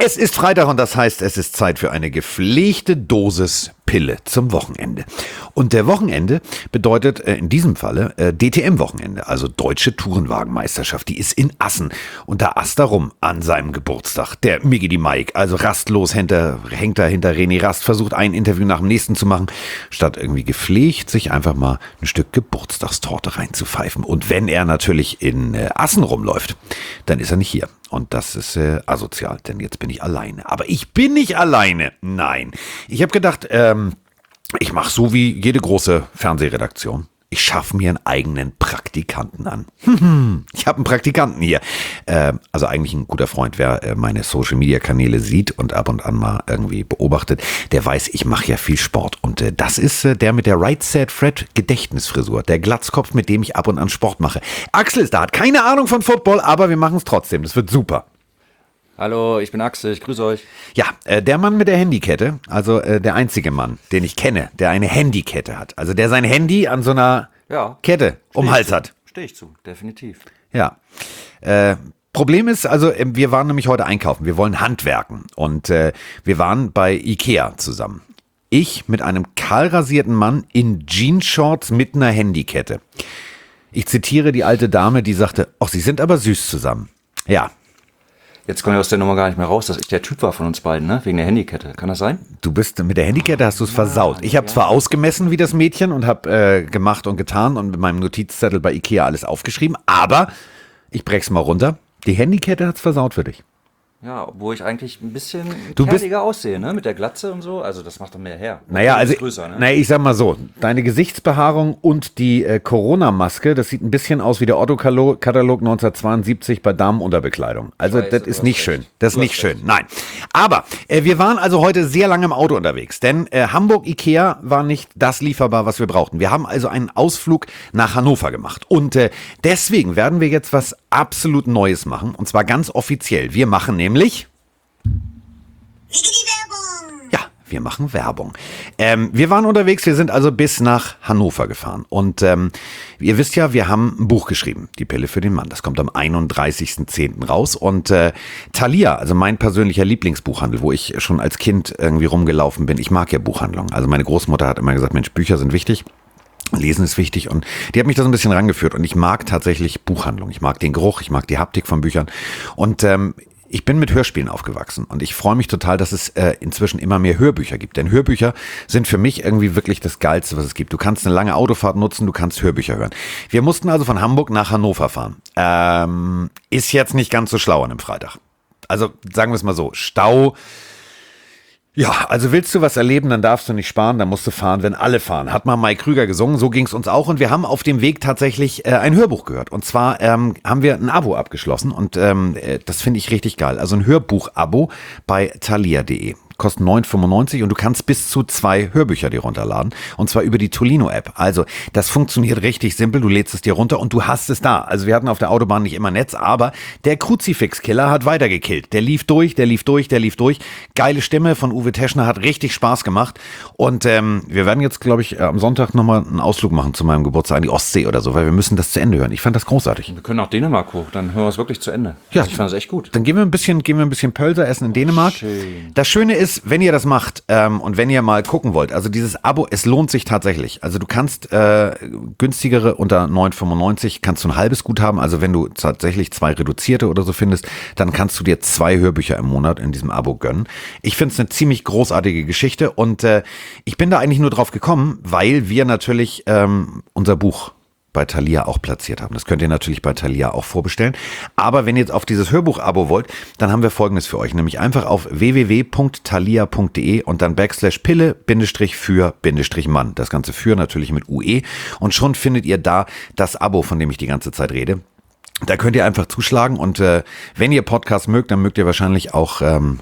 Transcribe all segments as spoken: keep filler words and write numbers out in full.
Es ist Freitag und das heißt, es ist Zeit für eine gepflegte Dosis Pille zum Wochenende. Und der Wochenende bedeutet äh, in diesem Falle äh, D T M-Wochenende, also Deutsche Tourenwagenmeisterschaft. Die ist in Assen und da asst er rum an seinem Geburtstag. Der Miggy die Mike, also rastlos hinter, hängt er hinter René Rast, versucht ein Interview nach dem nächsten zu machen, statt irgendwie gepflegt sich einfach mal ein Stück Geburtstagstorte reinzupfeifen. Und wenn er natürlich in äh, Assen rumläuft, dann ist er nicht hier. Und das ist äh, asozial, denn jetzt bin ich alleine. Aber ich bin nicht alleine. Nein. Ich habe gedacht, ähm, ich mache so wie jede große Fernsehredaktion. Ich schaffe mir einen eigenen Praktikanten an. Ich habe einen Praktikanten hier. Äh, also eigentlich ein guter Freund, wer äh, meine Social-Media-Kanäle sieht und ab und an mal irgendwie beobachtet, der weiß, ich mache ja viel Sport. Und äh, das ist äh, der mit der Right Said Fred Gedächtnisfrisur. Der Glatzkopf, mit dem ich ab und an Sport mache. Axel ist da, hat keine Ahnung von Football, aber wir machen es trotzdem. Das wird super. Hallo, ich bin Axel, ich grüße euch. Ja, äh, der Mann mit der Handykette, also äh, der einzige Mann, den ich kenne, der eine Handykette hat. Also der sein Handy an so einer Ja, Kette um den Hals hat. Stehe ich zu, definitiv. Ja. Äh, Problem ist, also äh, wir waren nämlich heute einkaufen, wir wollen handwerken und äh, wir waren bei Ikea zusammen. Ich mit einem kahlrasierten Mann in Jeanshorts mit einer Handykette. Ich zitiere die alte Dame, die sagte, ach, Sie sind aber süß zusammen. Ja. Jetzt komme ich aus der Nummer gar nicht mehr raus, dass ich der Typ war von uns beiden, ne? Wegen der Handykette. Kann das sein? Du bist mit der Handykette, hast du es versaut. Ich habe zwar ausgemessen wie das Mädchen und habe äh, gemacht und getan und mit meinem Notizzettel bei Ikea alles aufgeschrieben, aber ich brech's mal runter. Die Handykette hat's versaut für dich. Ja, obwohl ich eigentlich ein bisschen Du bist- kerniger aussehe, ne? Mit der Glatze und so. Also das macht doch mehr her. Naja, Du also, bist größer, ne? naja, ich sag mal so, deine Gesichtsbehaarung und die äh, Corona-Maske, das sieht ein bisschen aus wie der Otto-Katalog neunzehnhundertzweiundsiebzig bei Damenunterbekleidung. Also Scheiße, das du ist hast nicht recht. schön. Das ist Du nicht hast schön. recht. Nein. Aber äh, wir waren also heute sehr lange im Auto unterwegs, denn äh, Hamburg-Ikea war nicht das lieferbar, was wir brauchten. Wir haben also einen Ausflug nach Hannover gemacht und äh, deswegen werden wir jetzt was absolut Neues machen und zwar ganz offiziell. Wir machen nämlich... Ja, wir machen Werbung. Ähm, wir waren unterwegs, wir sind also bis nach Hannover gefahren. Und ähm, ihr wisst ja, wir haben ein Buch geschrieben, Die Pille für den Mann. Das kommt am einunddreißigsten zehnten raus. Und äh, Thalia, also mein persönlicher Lieblingsbuchhandel, wo ich schon als Kind irgendwie rumgelaufen bin. Ich mag ja Buchhandlungen. Also meine Großmutter hat immer gesagt, Mensch, Bücher sind wichtig. Lesen ist wichtig und die hat mich da so ein bisschen rangeführt. Und ich mag tatsächlich Buchhandlungen. Ich mag den Geruch, ich mag die Haptik von Büchern. Und ähm, ich bin mit Hörspielen aufgewachsen und ich freue mich total, dass es äh, inzwischen immer mehr Hörbücher gibt. Denn Hörbücher sind für mich irgendwie wirklich das Geilste, was es gibt. Du kannst eine lange Autofahrt nutzen, du kannst Hörbücher hören. Wir mussten also von Hamburg nach Hannover fahren. Ähm, ist jetzt nicht ganz so schlau an einem Freitag. Also sagen wir es mal so, Stau. Ja, also willst du was erleben, dann darfst du nicht sparen, dann musst du fahren, wenn alle fahren. Hat mal Mike Krüger gesungen, so ging's uns auch. Und wir haben auf dem Weg tatsächlich äh, ein Hörbuch gehört. Und zwar ähm, haben wir ein Abo abgeschlossen und ähm, äh, das finde ich richtig geil. Also ein Hörbuch-Abo bei thalia punkt de. Kostet neun fünfundneunzig und du kannst bis zu zwei Hörbücher dir runterladen. Und zwar über die Tolino-App. Also das funktioniert richtig simpel. Du lädst es dir runter und du hast es da. Also wir hatten auf der Autobahn nicht immer Netz, aber der Kruzifix-Killer hat weitergekillt. Der lief durch, der lief durch, der lief durch. Geile Stimme von Uwe Teschner, hat richtig Spaß gemacht. Und ähm, wir werden jetzt, glaube ich, am Sonntag nochmal einen Ausflug machen zu meinem Geburtstag an die Ostsee oder so, weil wir müssen das zu Ende hören. Ich fand das großartig. Wir können auch Dänemark hoch, dann hören wir es wirklich zu Ende. Ja. Also ich fand es echt gut. Dann gehen wir ein bisschen, gehen wir ein bisschen Pölser essen in Dänemark. schön. Das Schöne ist, wenn ihr das macht ähm, und wenn ihr mal gucken wollt, also dieses Abo, es lohnt sich tatsächlich. Also du kannst äh, günstigere unter neun fünfundneunzig kannst du ein halbes Guthaben. Also wenn du tatsächlich zwei reduzierte oder so findest, dann kannst du dir zwei Hörbücher im Monat in diesem Abo gönnen. Ich finde es eine ziemlich großartige Geschichte und äh, ich bin da eigentlich nur drauf gekommen, weil wir natürlich ähm, unser Buch bei Thalia auch platziert haben. Das könnt ihr natürlich bei Thalia auch vorbestellen. Aber wenn ihr jetzt auf dieses Hörbuch-Abo wollt, dann haben wir Folgendes für euch. Nämlich einfach auf w w w punkt thalia punkt de und dann Backslash Pille Bindestrich für Bindestrich Mann. Das Ganze für natürlich mit U E. Und schon findet ihr da das Abo, von dem ich die ganze Zeit rede. Da könnt ihr einfach zuschlagen und äh, wenn ihr Podcast mögt, dann mögt ihr wahrscheinlich auch ähm, ja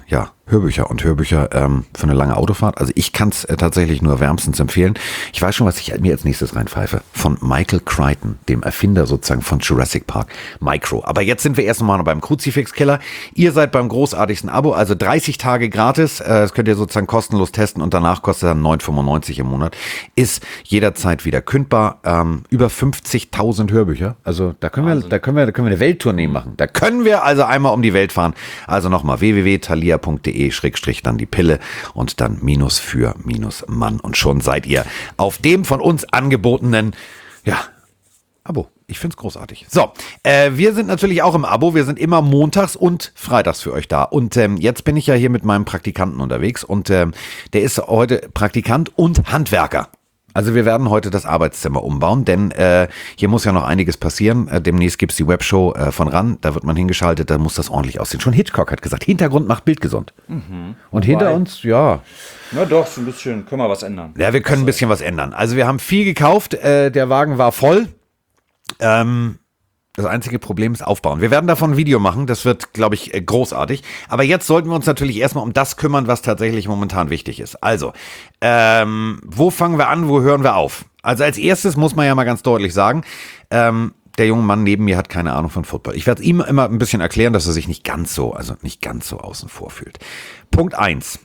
Hörbücher und Hörbücher ähm, für eine lange Autofahrt. Also ich kann es äh, tatsächlich nur wärmstens empfehlen. Ich weiß schon, was ich mir als nächstes reinpfeife. Von Michael Crichton, dem Erfinder sozusagen von Jurassic Park, Micro. Aber jetzt sind wir erst mal beim Kruzifix-Killer. Ihr seid beim großartigsten Abo, also dreißig Tage gratis. Äh, das könnt ihr sozusagen kostenlos testen und danach kostet dann neun fünfundneunzig im Monat. Ist jederzeit wieder kündbar. Ähm, über fünfzigtausend Hörbücher. Also da können wir, da können wir, da können wir eine Welttournee machen. Da können wir also einmal um die Welt fahren. Also nochmal w w w punkt thalia punkt de Schrägstrich dann die Pille und dann Minus für Minus Mann. Und schon seid ihr auf dem von uns angebotenen, ja, Abo. Ich find's großartig. So, äh, wir sind natürlich auch im Abo. Wir sind immer montags und freitags für euch da. Und ähm, jetzt bin ich ja hier mit meinem Praktikanten unterwegs und ähm, der ist heute Praktikant und Handwerker. Also wir werden heute das Arbeitszimmer umbauen, denn äh, hier muss ja noch einiges passieren. Äh, demnächst gibt's die Webshow äh, von RAN, da wird man hingeschaltet, da muss das ordentlich aussehen. Schon Hitchcock hat gesagt, Hintergrund macht Bild gesund. Mhm. Und hinter uns, ja. Na doch, so ein bisschen, können wir was ändern. Ja, wir können ein bisschen was ändern. Also wir haben viel gekauft, äh, der Wagen war voll. Ähm... Das einzige Problem ist Aufbauen. Wir werden davon ein Video machen, das wird, glaube ich, großartig. Aber jetzt sollten wir uns natürlich erstmal um das kümmern, was tatsächlich momentan wichtig ist. Also, ähm, wo fangen wir an, wo hören wir auf? Also als erstes muss man ja mal ganz deutlich sagen, ähm, der junge Mann neben mir hat keine Ahnung von Football. Ich werde ihm immer ein bisschen erklären, dass er sich nicht ganz so, also nicht ganz so außen vor fühlt. Punkt eins.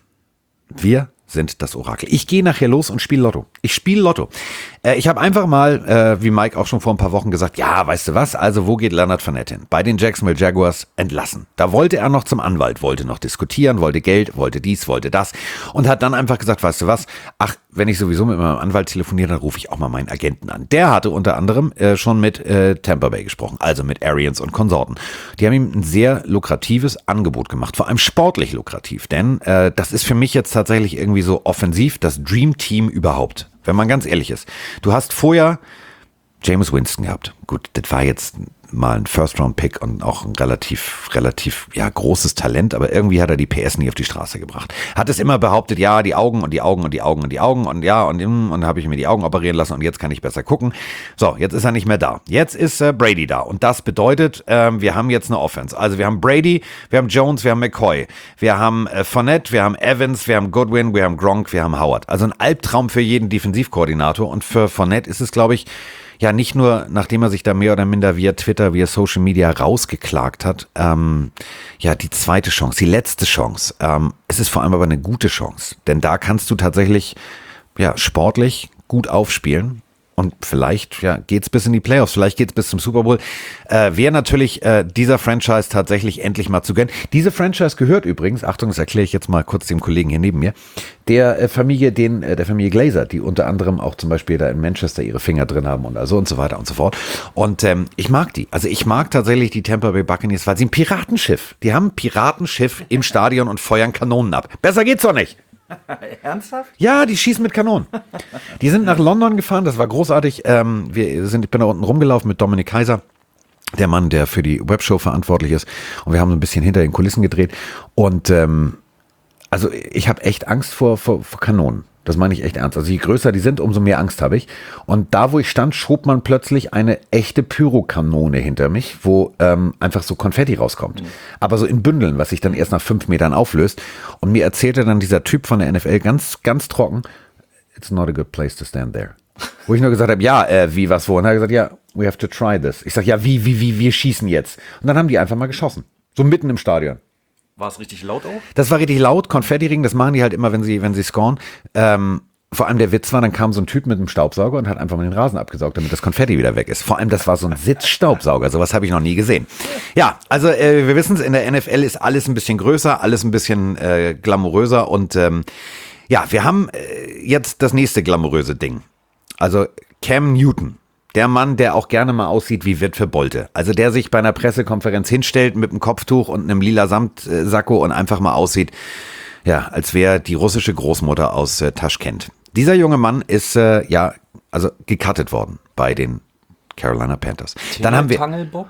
Wir sind das Orakel. Ich gehe nachher los und spiele Lotto. Ich spiele Lotto. Äh, ich habe einfach mal, äh, wie Mike auch schon vor ein paar Wochen gesagt, ja, weißt du was, also wo geht Leonard Fournette hin? Bei den Jacksonville Jaguars entlassen. Da wollte er noch zum Anwalt, wollte noch diskutieren, wollte Geld, wollte dies, wollte das und hat dann einfach gesagt, weißt du was, ach, wenn ich sowieso mit meinem Anwalt telefoniere, dann rufe ich auch mal meinen Agenten an. Der hatte unter anderem äh, schon mit äh, Tampa Bay gesprochen, also mit Arians und Konsorten. Die haben ihm ein sehr lukratives Angebot gemacht, vor allem sportlich lukrativ, denn äh, das ist für mich jetzt tatsächlich irgendwie so offensiv das Dream Team überhaupt. Wenn man ganz ehrlich ist. Du hast vorher Jameis Winston gehabt. Gut, das war jetzt mal ein First-Round-Pick und auch ein relativ, relativ, ja, großes Talent, aber irgendwie hat er die P S nie auf die Straße gebracht. Hat es immer behauptet, ja, die Augen und die Augen und die Augen und die Augen und ja, und, und dann habe ich mir die Augen operieren lassen und jetzt kann ich besser gucken. So, jetzt ist er nicht mehr da. Jetzt ist äh, Brady da und das bedeutet, ähm, wir haben jetzt eine Offense. Also wir haben Brady, wir haben Jones, wir haben McCoy, wir haben äh, Fournette, wir haben Evans, wir haben Goodwin, wir haben Gronk, wir haben Howard. Also ein Albtraum für jeden Defensivkoordinator und für Fournette ist es, glaube ich, ja, nicht nur, nachdem er sich da mehr oder minder via Twitter, via Social Media rausgeklagt hat, ähm, ja, die zweite Chance, die letzte Chance. Ähm, es ist vor allem aber eine gute Chance, denn da kannst du tatsächlich, ja, sportlich gut aufspielen. Und vielleicht ja, geht's bis in die Playoffs, vielleicht geht's bis zum Super Bowl. Äh, Wäre natürlich äh, dieser Franchise tatsächlich endlich mal zu gönnen. Diese Franchise gehört übrigens, Achtung, das erkläre ich jetzt mal kurz dem Kollegen hier neben mir, der äh, Familie, den, äh, der Familie Glazer, die unter anderem auch zum Beispiel da in Manchester ihre Finger drin haben und also und so weiter und so fort. Und ähm, ich mag die. Also ich mag tatsächlich die Tampa Bay Buccaneers, weil sie ein Piratenschiff. Die haben ein Piratenschiff im Stadion und feuern Kanonen ab. Besser geht's doch nicht. Ernsthaft? Ja, die schießen mit Kanonen. Die sind nach London gefahren, das war großartig. Ähm, wir sind, ich bin da unten rumgelaufen mit Dominik Kaiser, der Mann, der für die Webshow verantwortlich ist. Und wir haben so ein bisschen hinter den Kulissen gedreht. Und ähm, also ich habe echt Angst vor, vor, vor Kanonen. Das meine ich echt ernst. Also je größer die sind, umso mehr Angst habe ich. Und da, wo ich stand, schob man plötzlich eine echte Pyrokanone hinter mich, wo ähm, einfach so Konfetti rauskommt. Mhm. Aber so in Bündeln, was sich dann erst nach fünf Metern auflöst. Und mir erzählte dann dieser Typ von der N F L ganz, ganz trocken, it's not a good place to stand there. Wo ich nur gesagt habe, ja, äh, wie, was, wo? Und er hat gesagt, ja, we have to try this. Ich sage, ja, wie, wie, wie, wir schießen jetzt. Und dann haben die einfach mal geschossen. So mitten im Stadion. War es richtig laut auch? Das war richtig laut, Konfetti-Ring, das machen die halt immer, wenn sie, wenn sie scoren. Ähm, vor allem der Witz war, dann kam so ein Typ mit einem Staubsauger und hat einfach mal den Rasen abgesaugt, damit das Konfetti wieder weg ist. Vor allem, das war so ein Sitzstaubsauger, sowas habe ich noch nie gesehen. Ja, also äh, wir wissen es, in der N F L ist alles ein bisschen größer, alles ein bisschen äh, glamouröser und ähm, ja, wir haben äh, jetzt das nächste glamouröse Ding. Also Cam Newton. Der Mann, der auch gerne mal aussieht wie Witwe Bolte. Also der sich bei einer Pressekonferenz hinstellt mit einem Kopftuch und einem lila Samtsacko und einfach mal aussieht, ja, als wäre die russische Großmutter aus äh, Taschkent. Dieser junge Mann ist, äh, ja, also gecuttet worden bei den Carolina Panthers. Dann haben wir... Tingeltangelbob?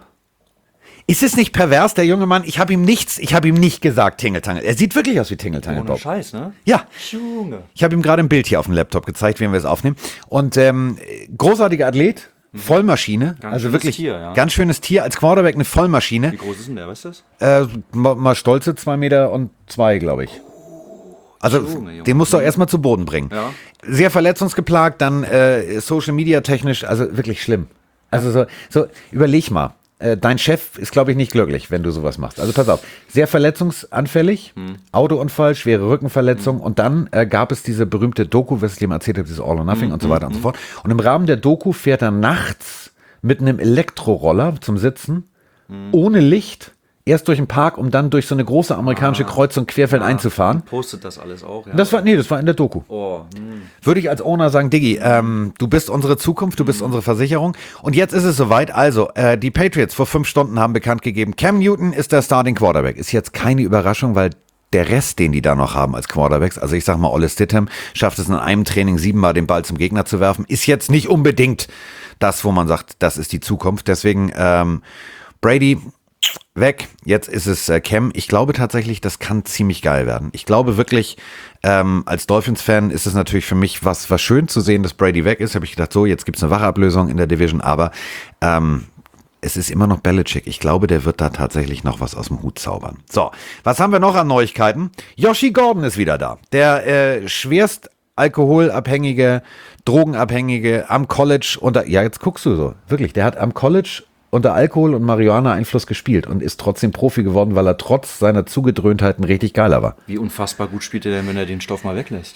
Ist es nicht pervers, der junge Mann? Ich habe ihm nichts, ich habe ihm nicht gesagt, Tingeltangel. Er sieht wirklich aus wie Tingeltangelbob. Ohne Scheiß, ne? Ja. Junge. Ich habe ihm gerade ein Bild hier auf dem Laptop gezeigt, wie wir es aufnehmen. Und ähm, großartiger Athlet, Vollmaschine. Ganz also schönes wirklich Tier, ja. ganz schönes Tier. Als Quarterback eine Vollmaschine. Wie groß ist denn der, weißt du das? Äh, mal, mal stolze zwei Meter und zwei, glaube ich. Also Junge, Junge. den musst du auch erstmal zu Boden bringen. Ja. Sehr verletzungsgeplagt, dann äh, Social Media technisch, also wirklich schlimm. Also so, so überleg mal. Äh, dein Chef ist, glaube ich, nicht glücklich, wenn du sowas machst. Also pass auf, sehr verletzungsanfällig, hm. Autounfall, schwere Rückenverletzung hm. und dann äh, gab es diese berühmte Doku, was ich dir mal erzählt habe, dieses All or Nothing hm. und so weiter hm. und so fort. Und im Rahmen der Doku fährt er nachts mit einem Elektroroller zum Sitzen, hm. ohne Licht, erst durch den Park, um dann durch so eine große amerikanische ah, Kreuzung querfeld ja, einzufahren. Postet das alles auch, ja. Das war, nee, das war in der Doku. Oh, hm. Würde ich als Owner sagen, Diggi, ähm, du bist unsere Zukunft, du bist hm. unsere Versicherung. Und jetzt ist es soweit. Also, äh, die Patriots vor fünf Stunden haben bekannt gegeben, Cam Newton ist der Starting Quarterback. Ist jetzt keine Überraschung, weil der Rest, den die da noch haben als Quarterbacks, also ich sag mal, Ole Stidham schafft es in einem Training siebenmal den Ball zum Gegner zu werfen, ist jetzt nicht unbedingt das, wo man sagt, das ist die Zukunft. Deswegen, ähm, Brady weg, jetzt ist es äh, Cam. Ich glaube tatsächlich, das kann ziemlich geil werden. Ich glaube wirklich, ähm, als Dolphins-Fan ist es natürlich für mich was, was schön zu sehen, dass Brady weg ist. Habe ich gedacht, so, jetzt gibt's eine Wachablösung in der Division, aber ähm, es ist immer noch Belichick. Ich glaube, der wird da tatsächlich noch was aus dem Hut zaubern. So, was haben wir noch an Neuigkeiten? Yoshi Gordon ist wieder da. Der äh, schwerst alkoholabhängige, drogenabhängige am College unter, ja, jetzt guckst du so, wirklich, der hat am College unter Alkohol- und Marihuana-Einfluss gespielt und ist trotzdem Profi geworden, weil er trotz seiner Zugedröhntheit ein richtig geiler war. Wie unfassbar gut spielt er denn, wenn er den Stoff mal weglässt?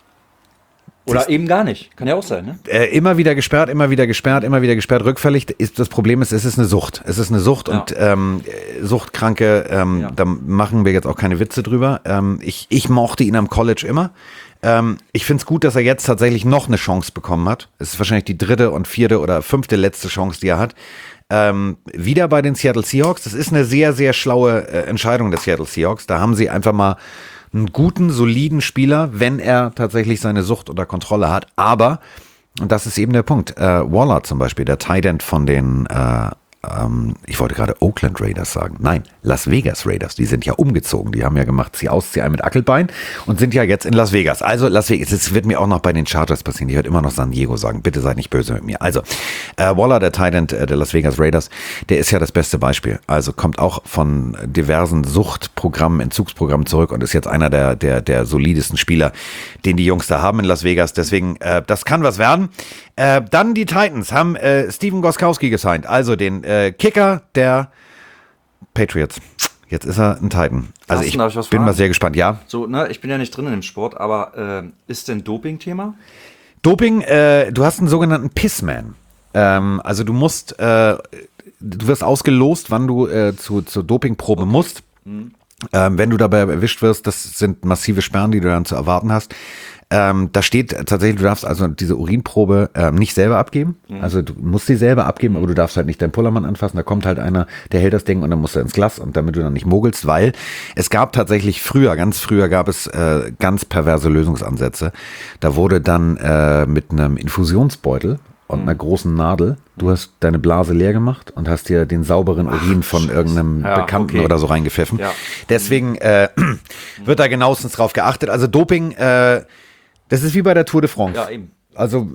Oder das eben gar nicht. Kann ja auch sein, ne? Äh, immer wieder gesperrt, immer wieder gesperrt, immer wieder gesperrt, rückfällig. Ist, das Problem ist, es ist eine Sucht. Es ist eine Sucht ja. und ähm, Suchtkranke, ähm, ja. da machen wir jetzt auch keine Witze drüber. Ähm, ich, ich mochte ihn am College immer. Ähm, ich finde es gut, dass er jetzt tatsächlich noch eine Chance bekommen hat. Es ist wahrscheinlich die dritte und vierte oder fünfte letzte Chance, die er hat. Ähm, wieder bei den Seattle Seahawks. Das ist eine sehr, sehr schlaue äh, Entscheidung der Seattle Seahawks. Da haben sie einfach mal einen guten, soliden Spieler, wenn er tatsächlich seine Sucht unter Kontrolle hat. Aber, und das ist eben der Punkt, äh, Waller zum Beispiel, der Tight End von den, äh, ähm, ich wollte gerade Oakland Raiders sagen. Nein, Las Vegas Raiders. Die sind ja umgezogen. Die haben ja gemacht, zieh aus, zieh ein mit Ackelbein und sind ja jetzt in Las Vegas. Also Las Vegas, das wird mir auch noch bei den Chargers passieren. Ich werde immer noch San Diego sagen. Bitte seid nicht böse mit mir. Also, äh, Waller, der Tight End äh, der Las Vegas Raiders, der ist ja das beste Beispiel. Also kommt auch von diversen Suchtprogrammen, Entzugsprogrammen zurück und ist jetzt einer der, der, der solidesten Spieler, den die Jungs da haben in Las Vegas. Deswegen, äh, das kann was werden. Äh, dann die Titans haben äh, Steven Gostkowski gesigned, also den äh, Kicker der Patriots. Jetzt ist er ein Titan. Also ich, ich bin fragen? mal sehr gespannt, ja. So, ne, ich bin ja nicht drin in dem Sport, aber äh, ist denn Doping-Thema? Doping, äh, du hast einen sogenannten Pissman. Ähm, also du musst, äh, du wirst ausgelost, wann du äh, zu, zur Dopingprobe okay. musst. Mhm. Ähm, wenn du dabei erwischt wirst, das sind massive Sperren, die du dann zu erwarten hast. Ähm, da steht tatsächlich, du darfst also diese Urinprobe ähm, nicht selber abgeben. Mhm. Also du musst sie selber abgeben, aber du darfst halt nicht deinen Pullermann anfassen. Da kommt halt einer, der hält das Ding und dann musst du ins Glas, und damit du dann nicht mogelst, weil es gab tatsächlich früher, ganz früher gab es äh, ganz perverse Lösungsansätze. Da wurde dann äh, mit einem Infusionsbeutel und einer großen Nadel, du hast deine Blase leer gemacht und hast dir den sauberen Urin Ach, von Scheiße. irgendeinem ja, Bekannten okay. oder so reingepfiffen. Ja. Deswegen äh, wird da genauestens drauf geachtet. Also Doping, äh, das ist wie bei der Tour de France. Ja, eben. Also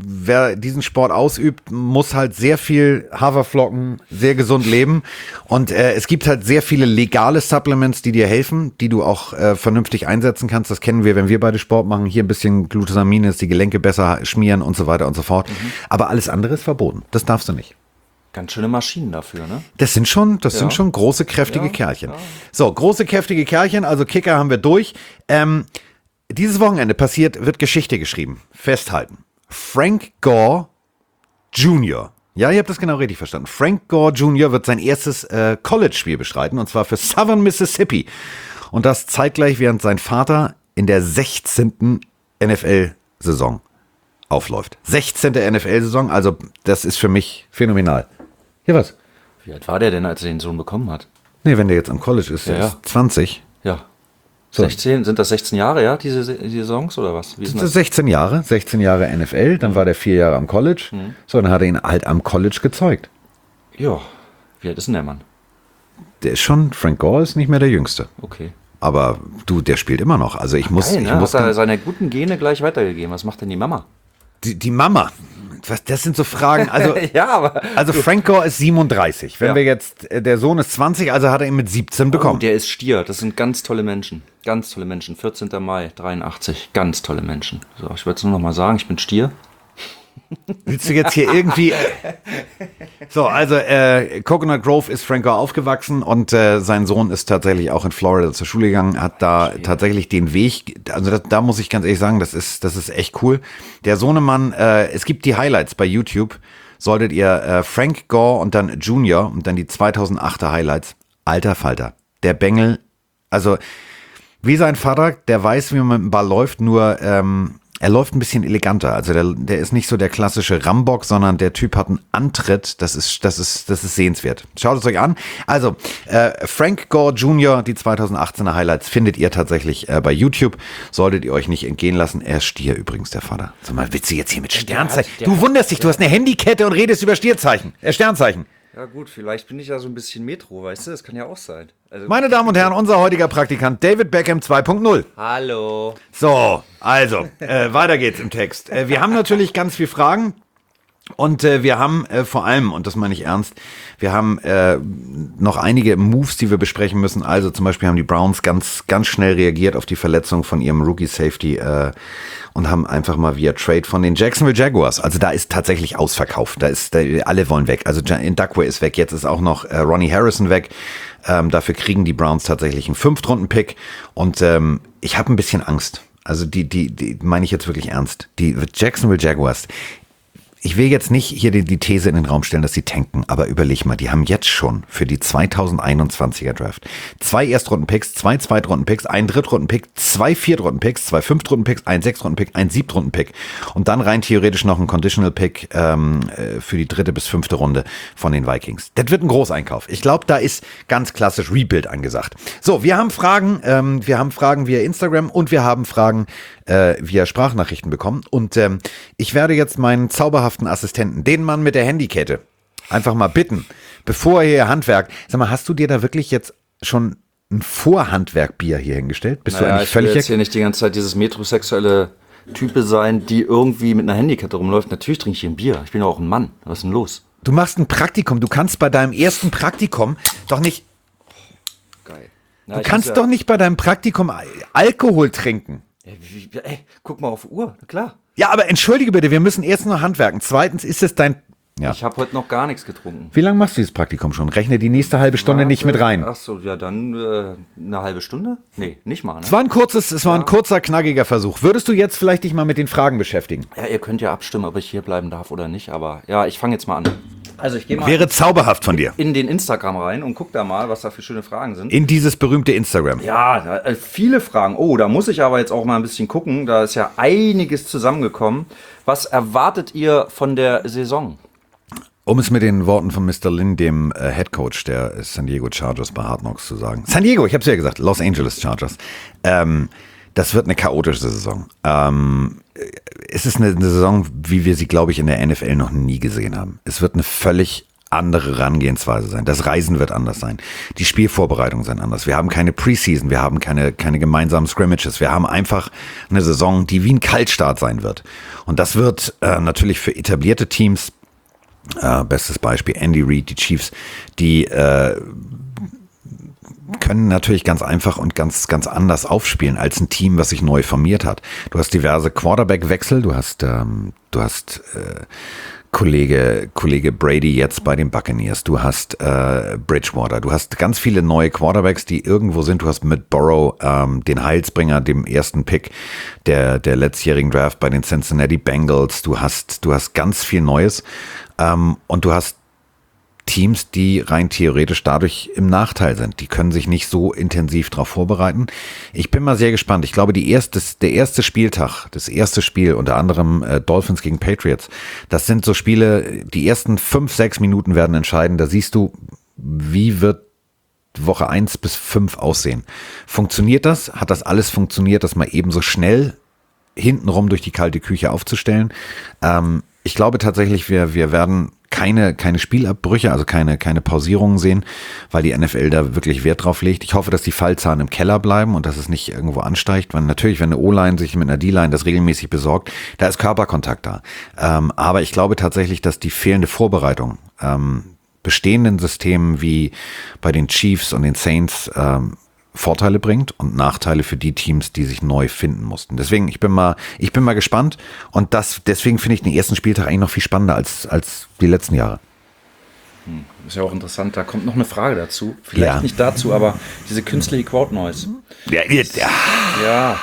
wer diesen Sport ausübt, muss halt sehr viel Haferflocken, sehr gesund leben. Und äh, es gibt halt sehr viele legale Supplements, die dir helfen, die du auch äh, vernünftig einsetzen kannst. Das kennen wir, wenn wir beide Sport machen. Hier ein bisschen Glutamin ist, die Gelenke besser schmieren und so weiter und so fort. Mhm. Aber alles andere ist verboten. Das darfst du nicht. Ganz schöne Maschinen dafür, ne? Das sind schon, das ja. sind schon große, kräftige ja, Kerlchen. Ja. So, große, kräftige Kerlchen, also Kicker haben wir durch. Ähm, Dieses Wochenende passiert, wird Geschichte geschrieben. Festhalten. Frank Gore Junior Ja, ihr habt das genau richtig verstanden. Frank Gore Junior wird sein erstes äh, College-Spiel bestreiten, und zwar für Southern Mississippi. Und das zeitgleich, während sein Vater in der sechzehnten N F L-Saison aufläuft. sechzehnte N F L-Saison, also das ist für mich phänomenal. Hier was? Wie alt war der denn, als er den Sohn bekommen hat? Nee, wenn der jetzt am College ist, der ja, ist ja. zwanzig. Ja. So. sechzehn, sind das sechzehn Jahre, ja, diese, diese Saisons oder was? Wie ist das? das? sechzehn Jahre, sechzehn Jahre N F L, dann war der vier Jahre am College. Mhm. So, dann hat er ihn halt am College gezeugt. Ja, wie alt ist denn der Mann? Der ist schon, Frank Gore ist nicht mehr der Jüngste. Okay. Aber du, der spielt immer noch. Also ich muss, Geil, ich ne? muss Hat er seine guten Gene gleich weitergegeben. Was macht denn die Mama? Die, die Mama, was, das sind so Fragen. Also, ja, aber. Also Frank Gore ist siebenunddreißig. Wenn Ja. wir jetzt, äh, der Sohn ist zwanzig, also hat er ihn mit siebzehn Oh, bekommen. der ist Stier. Das sind ganz tolle Menschen. Ganz tolle Menschen. vierzehnter Mai dreiundachtzig. Ganz tolle Menschen. So, ich würde es nur noch mal sagen, ich bin Stier. Willst du jetzt hier irgendwie... So, also äh, Coconut Grove ist Frank Gore aufgewachsen und äh, sein Sohn ist tatsächlich auch in Florida zur Schule gegangen, hat da tatsächlich den Weg, also das, da muss ich ganz ehrlich sagen, das ist, das ist echt cool. Der Sohnemann, äh, es gibt die Highlights bei YouTube, solltet ihr äh, Frank Gore und dann Junior und dann die zweitausendachter Highlights. Alter Falter, der Bengel, also wie sein Vater, der weiß, wie man mit dem Ball läuft, nur ähm, er läuft ein bisschen eleganter. Also der, der ist nicht so der klassische Rambock, sondern der Typ hat einen Antritt. Das ist, das ist, das ist sehenswert. Schaut es euch an. Also äh, Frank Gore Junior, die zweitausendachtzehner Highlights findet ihr tatsächlich äh, bei YouTube. Solltet ihr euch nicht entgehen lassen. Er ist Stier übrigens, der Vater. Sag mal, willst du jetzt hier mit Sternzeichen? der Du hat- wunderst dich, du hast eine Handykette und redest über Stierzeichen. Äh, Sternzeichen. Ja gut, vielleicht bin ich ja so ein bisschen Metro, weißt du? Das kann ja auch sein. Also, Meine Damen und Herren, unser heutiger Praktikant David Beckham zwei Punkt null. hallo. So, also, äh, weiter geht's im Text. Äh, wir haben natürlich ganz viele Fragen und äh, wir haben äh, vor allem, und das meine ich ernst, wir haben äh, noch einige Moves, die wir besprechen müssen. Also zum Beispiel haben die Browns ganz, ganz schnell reagiert auf die Verletzung von ihrem Rookie-Safety äh, und haben einfach mal via Trade von den Jacksonville Jaguars, also da ist tatsächlich ausverkauft, da ist, da, alle wollen weg. Also Ndakwe ist weg, jetzt ist auch noch äh, Ronnie Harrison weg. Ähm, dafür kriegen die Browns tatsächlich einen Fünftrunden-Pick und ähm, ich habe ein bisschen Angst. Also die, die, die meine ich jetzt wirklich ernst. Die Jacksonville Jaguars, ich will jetzt nicht hier die, die These in den Raum stellen, dass sie tanken, aber überleg mal, die haben jetzt schon für die zweitausendeinundzwanziger Draft zwei Erstrunden-Picks, zwei Zweitrunden-Picks, einen Drittrunden-Pick, zwei Viertrunden-Picks, zwei Fünftrunden-Picks, einen Sechstrunden-Pick, einen Siebtrunden-Pick und dann rein theoretisch noch ein Conditional-Pick ähm, für die dritte bis fünfte Runde von den Vikings. Das wird ein Großeinkauf. Ich glaube, da ist ganz klassisch Rebuild angesagt. So, wir haben Fragen, ähm, wir haben Fragen via Instagram und wir haben Fragen äh, via Sprachnachrichten bekommen und ähm, ich werde jetzt meinen zauberhaften Assistenten, den Mann mit der Handykette, einfach mal bitten, bevor er hier Handwerk, sag mal, hast du dir da wirklich jetzt schon ein Vorhandwerkbier hier hingestellt? Bist Naja, du eigentlich ich will völlig... jetzt hier nicht die ganze Zeit dieses metrosexuelle Type sein, die irgendwie mit einer Handykette rumläuft. Natürlich trinke ich hier ein Bier. Ich bin ja auch ein Mann. Was ist denn los? Du machst ein Praktikum, du kannst bei deinem ersten Praktikum doch nicht, Geil. du kannst doch nicht bei deinem Praktikum Al- Alkohol trinken. Ey, wie, ey, guck mal auf die Uhr. Na klar. Ja, aber entschuldige bitte, wir müssen erst noch handwerken. Zweitens ist es dein... Ja. Ich habe heute noch gar nichts getrunken. Wie lange machst du dieses Praktikum schon? Rechne die nächste halbe Stunde nicht mit rein. Ach so, ja, dann äh, eine halbe Stunde? Nee, nicht mal. Ne? Es war ein kurzes, es war ein kurzer, knackiger Versuch. Würdest du jetzt vielleicht dich mal mit den Fragen beschäftigen? Ja, ihr könnt ja abstimmen, ob ich hier bleiben darf oder nicht. Aber ja, ich fange jetzt mal an. Also ich gehe mal Wäre zauberhaft von dir. in den Instagram rein und guck da mal, was da für schöne Fragen sind. In dieses berühmte Instagram. Ja, da, äh, viele Fragen. Oh, da muss ich aber jetzt auch mal ein bisschen gucken. Da ist ja einiges zusammengekommen. Was erwartet ihr von der Saison? Um es mit den Worten von Mister Lin, dem äh, Head Coach der San Diego Chargers bei Hard Knocks zu sagen. San Diego, ich habe es ja gesagt, Los Angeles Chargers. Ähm, das wird eine chaotische Saison. Ähm, es ist eine, eine Saison, wie wir sie, glaube ich, in der N F L noch nie gesehen haben. Es wird eine völlig andere Herangehensweise sein. Das Reisen wird anders sein. Die Spielvorbereitungen sind anders. Wir haben keine Preseason, wir haben keine, keine gemeinsamen Scrimmages. Wir haben einfach eine Saison, die wie ein Kaltstart sein wird. Und das wird äh, natürlich für etablierte Teams, äh, bestes Beispiel Andy Reid, die Chiefs, die äh, können natürlich ganz einfach und ganz, ganz anders aufspielen als ein Team, was sich neu formiert hat. Du hast diverse Quarterback-Wechsel, du hast, ähm, du hast äh, Kollege, Kollege Brady jetzt bei den Buccaneers, du hast äh, Bridgewater, du hast ganz viele neue Quarterbacks, die irgendwo sind. Du hast mit Burrow ähm, den Heilsbringer, dem ersten Pick der, der letztjährigen Draft bei den Cincinnati Bengals. Du hast, du hast ganz viel Neues ähm, und du hast Teams, die rein theoretisch dadurch im Nachteil sind. Die können sich nicht so intensiv darauf vorbereiten. Ich bin mal sehr gespannt. Ich glaube, die erste, der erste Spieltag, das erste Spiel, unter anderem äh, Dolphins gegen Patriots, das sind so Spiele, die ersten fünf, sechs Minuten werden entscheiden. Da siehst du, wie wird Woche eins bis fünf aussehen. Funktioniert das? Hat das alles funktioniert, das mal eben so schnell hintenrum durch die kalte Küche aufzustellen? Ähm, ich glaube tatsächlich, wir, wir werden keine, keine Spielabbrüche, also keine, keine Pausierungen sehen, weil die N F L da wirklich Wert drauf legt. Ich hoffe, dass die Fallzahlen im Keller bleiben und dass es nicht irgendwo ansteigt, weil natürlich, wenn eine O-Line sich mit einer D-Line das regelmäßig besorgt, da ist Körperkontakt da. Ähm, aber ich glaube tatsächlich, dass die fehlende Vorbereitung ähm, bestehenden Systemen wie bei den Chiefs und den Saints ähm, Vorteile bringt und Nachteile für die Teams, die sich neu finden mussten. Deswegen, ich bin mal, ich bin mal gespannt und das, deswegen finde ich den ersten Spieltag eigentlich noch viel spannender als, als die letzten Jahre. Hm, ist ja auch interessant, da kommt noch eine Frage dazu. Vielleicht ja. nicht dazu, aber diese künstliche Crowd Noise. Ja, ja. ja.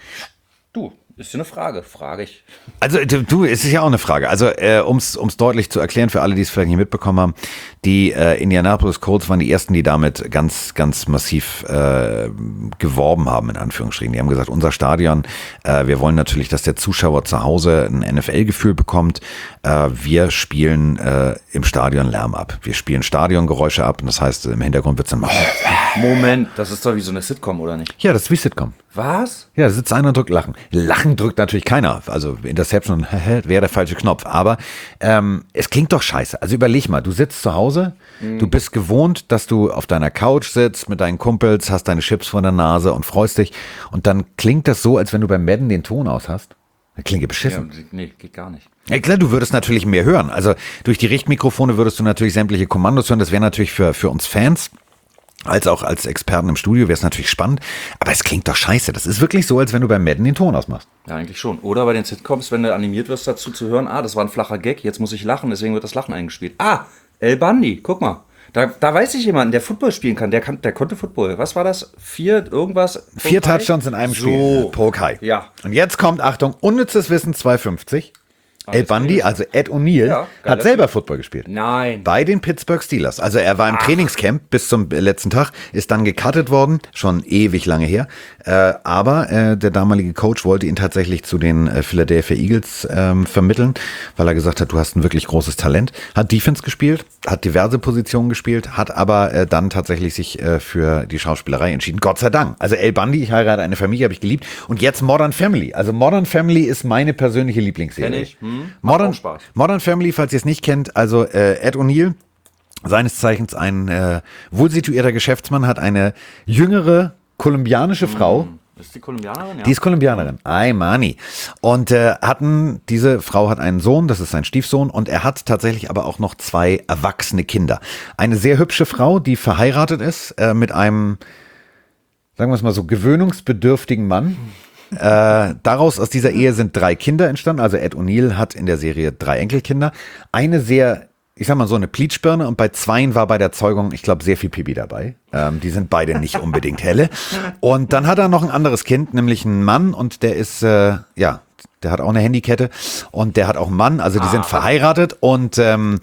Du, ist ja eine Frage, frage ich. Also du, es ist ja auch eine Frage. Also äh, um es deutlich zu erklären für alle, die es vielleicht nicht mitbekommen haben, die äh, Indianapolis Colts waren die ersten, die damit ganz, ganz massiv äh, geworben haben, in Anführungsstrichen. Die haben gesagt, unser Stadion, äh, wir wollen natürlich, dass der Zuschauer zu Hause ein N F L-Gefühl bekommt. Äh, wir spielen äh, im Stadion Lärm ab. Wir spielen Stadiongeräusche ab und das heißt, im Hintergrund wird es dann... Moment, das ist doch wie so eine Sitcom, oder nicht? Ja, das ist wie Sitcom. Was? Ja, da sitzt einer und drückt Lachen. Lachen drückt natürlich keiner. Also Interception wäre der falsche Knopf. Aber ähm, es klingt doch scheiße. Also überleg mal, du sitzt zu Hause, mhm. du bist gewohnt, dass du auf deiner Couch sitzt mit deinen Kumpels, hast deine Chips vor der Nase und freust dich. Und dann klingt das so, als wenn du beim Madden den Ton aus hast. Das klingt ja beschissen. Ja, nee, geht gar nicht. Ja klar, du würdest natürlich mehr hören. Also durch die Richtmikrofone würdest du natürlich sämtliche Kommandos hören. Das wäre natürlich für, für uns Fans als auch als Experten im Studio wäre es natürlich spannend, aber es klingt doch scheiße. Das ist wirklich so, als wenn du beim Madden den Ton ausmachst. Ja, eigentlich schon. Oder bei den Sitcoms, wenn du animiert wirst, dazu zu hören, ah, das war ein flacher Gag, jetzt muss ich lachen, deswegen wird das Lachen eingespielt. Ah, El Bundy, guck mal. Da, da weiß ich jemanden, der Football spielen kann, der, kann, der konnte Football. Was war das? Vier, irgendwas? Vier Touchdowns in einem Spiel. So. Pro Kai. Ja. Und jetzt kommt, Achtung, unnützes Wissen zweihundertfünfzig. El Bundy, also Ed O'Neill, ja, hat selber Football gespielt. Nein. Bei den Pittsburgh Steelers. Also er war im Ach. Trainingscamp bis zum letzten Tag, ist dann gecuttet worden, schon ewig lange her. Äh, aber äh, der damalige Coach wollte ihn tatsächlich zu den äh, Philadelphia Eagles ähm, vermitteln, weil er gesagt hat, du hast ein wirklich großes Talent. Hat Defense gespielt, hat diverse Positionen gespielt, hat aber äh, dann tatsächlich sich äh, für die Schauspielerei entschieden. Gott sei Dank. Also El Bundy, ich heirate eine Familie, habe ich geliebt. Und jetzt Modern Family. Also Modern Family ist meine persönliche Lieblingsserie. Kenn ich. Hm. Modern, Modern Family, falls ihr es nicht kennt, also äh, Ed O'Neill, seines Zeichens ein äh, wohlsituierter Geschäftsmann, hat eine jüngere kolumbianische Frau. Ist die Kolumbianerin? Ja. Die ist Kolumbianerin. Ay, Mani. Und äh, hatten, diese Frau hat einen Sohn, das ist sein Stiefsohn, und er hat tatsächlich aber auch noch zwei erwachsene Kinder. Eine sehr hübsche Frau, die verheiratet ist äh, mit einem, sagen wir es mal so, gewöhnungsbedürftigen Mann. Äh, daraus, aus dieser Ehe sind drei Kinder entstanden. Also Ed O'Neill hat in der Serie drei Enkelkinder. Eine sehr, ich sag mal so eine Pleatschbirne, und bei zweien war bei der Zeugung, ich glaube, sehr viel Pipi dabei. Ähm, die sind beide nicht unbedingt helle. Und dann hat er noch ein anderes Kind, nämlich einen Mann, und der ist, äh, ja, der hat auch eine Handykette und der hat auch einen Mann. Also die sind verheiratet, und ähm,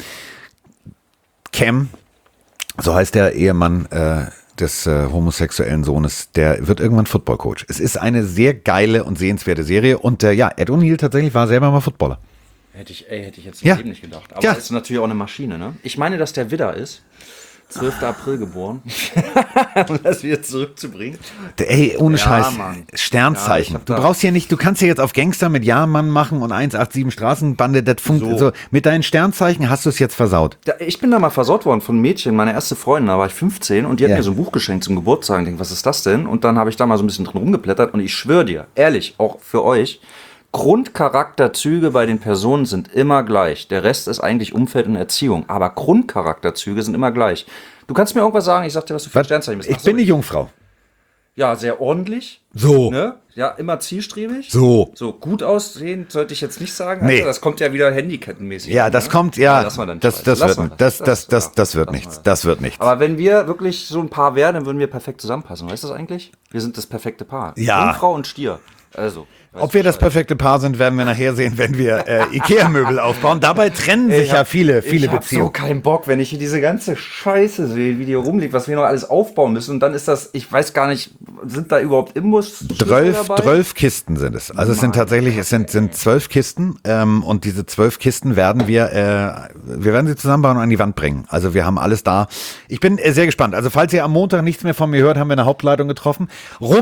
Cam, so heißt der Ehemann, äh, des äh, homosexuellen Sohnes, der wird irgendwann Football-Coach. Es ist eine sehr geile und sehenswerte Serie, und äh, ja, Ed O'Neill tatsächlich war selber mal Footballer. Hätte ich, ey, hätte ich jetzt im Ja. Leben nicht gedacht. Aber Ja. das ist natürlich auch eine Maschine, ne? Ich meine, dass der Widder ist. zwölfter April geboren. Um das wieder zurückzubringen. Ey, ohne Ja, Scheiß, Mann. Sternzeichen. Ja, ich hab du da- brauchst hier nicht, du kannst hier jetzt auf Gangster mit Ja-Mann machen und eins acht sieben Straßenbande, das funktioniert so. So. Mit deinen Sternzeichen hast du es jetzt versaut. Da, ich bin da mal versaut worden von einem Mädchen, meine erste Freundin, da war ich fünfzehn, und die hat Ja. mir so ein Buch geschenkt zum Geburtstag. Ich denke, was ist das denn? Und dann habe ich da mal so ein bisschen drin rumgeblättert, und ich schwöre dir, ehrlich, auch für euch, Grundcharakterzüge bei den Personen sind immer gleich. Der Rest ist eigentlich Umfeld und Erziehung. Aber Grundcharakterzüge sind immer gleich. Du kannst mir irgendwas sagen, ich sag dir, was du für ein Sternzeichen bist. Ich Ach so, bin eine Jungfrau. Ja, sehr ordentlich. So. Ne? Ja, immer zielstrebig. So. So, gut aussehen sollte ich jetzt nicht sagen. Nee. Also, das kommt ja wieder handicappenmäßig. Ja, das ne? kommt, ja, lass mal dann das, Scheiß. das, Lass wird, mal das, das, das, ja. das wird Lass nichts. mal Das wird nichts. Aber wenn wir wirklich so ein Paar wären, dann würden wir perfekt zusammenpassen. Weißt du das eigentlich? Wir sind das perfekte Paar. Ja. Jungfrau und Stier. Also. Ob wir das perfekte Paar sind, werden wir nachher sehen, wenn wir äh, Ikea-Möbel aufbauen. Dabei trennen sich ja viele, viele ich hab Beziehungen. so keinen Bock, wenn ich hier diese ganze Scheiße sehe, wie die hier rumliegt, was wir noch alles aufbauen müssen. Und dann ist das, ich weiß gar nicht, sind da überhaupt Imbus Zwölf, zwölf Kisten sind es. Also es sind Mann, tatsächlich, es sind, sind zwölf Kisten, ähm, und diese zwölf Kisten werden wir, äh, wir werden sie zusammenbauen und an die Wand bringen. Also wir haben alles da. Ich bin äh, sehr gespannt. Also falls ihr am Montag nichts mehr von mir hört, haben wir eine Hauptleitung getroffen. Roman,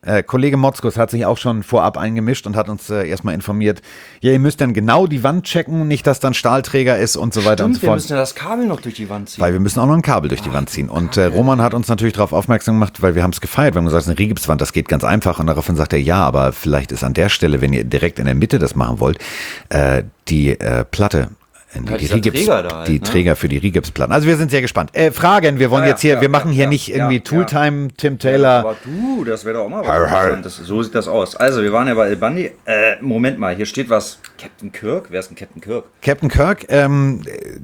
Äh, Kollege Motzkus hat sich auch schon vorab eingemischt und hat uns äh, erstmal informiert, ja, ihr müsst dann genau die Wand checken, nicht, dass dann Stahlträger ist und so weiter Stimmt, und so wir fort. müssen ja das Kabel noch durch die Wand ziehen. Weil wir müssen auch noch ein Kabel durch die Wand ziehen. Und äh, Roman hat uns natürlich darauf aufmerksam gemacht, weil wir haben es gefeiert. Wir haben gesagt, es ist eine Rigipswand, das geht ganz einfach. Und daraufhin sagt er, ja, aber vielleicht ist an der Stelle, wenn ihr direkt in der Mitte das machen wollt, äh, die äh, Platte, die, Ja, die, dieser Rigips, Träger da halt, die ne? Träger für die Rigipsplatten. Also wir sind sehr gespannt. Äh, Fragen, wir wollen Ja, jetzt hier, ja, wir machen ja, hier ja, nicht irgendwie ja, Tooltime, Tim Ja, Taylor. aber du, das wäre doch auch mal was Har, har. Interessantes. So sieht das aus. Also, wir waren ja bei El Bandi. Äh, Moment mal, hier steht was. Captain Kirk? Wer ist denn Captain Kirk? Captain Kirk, ähm,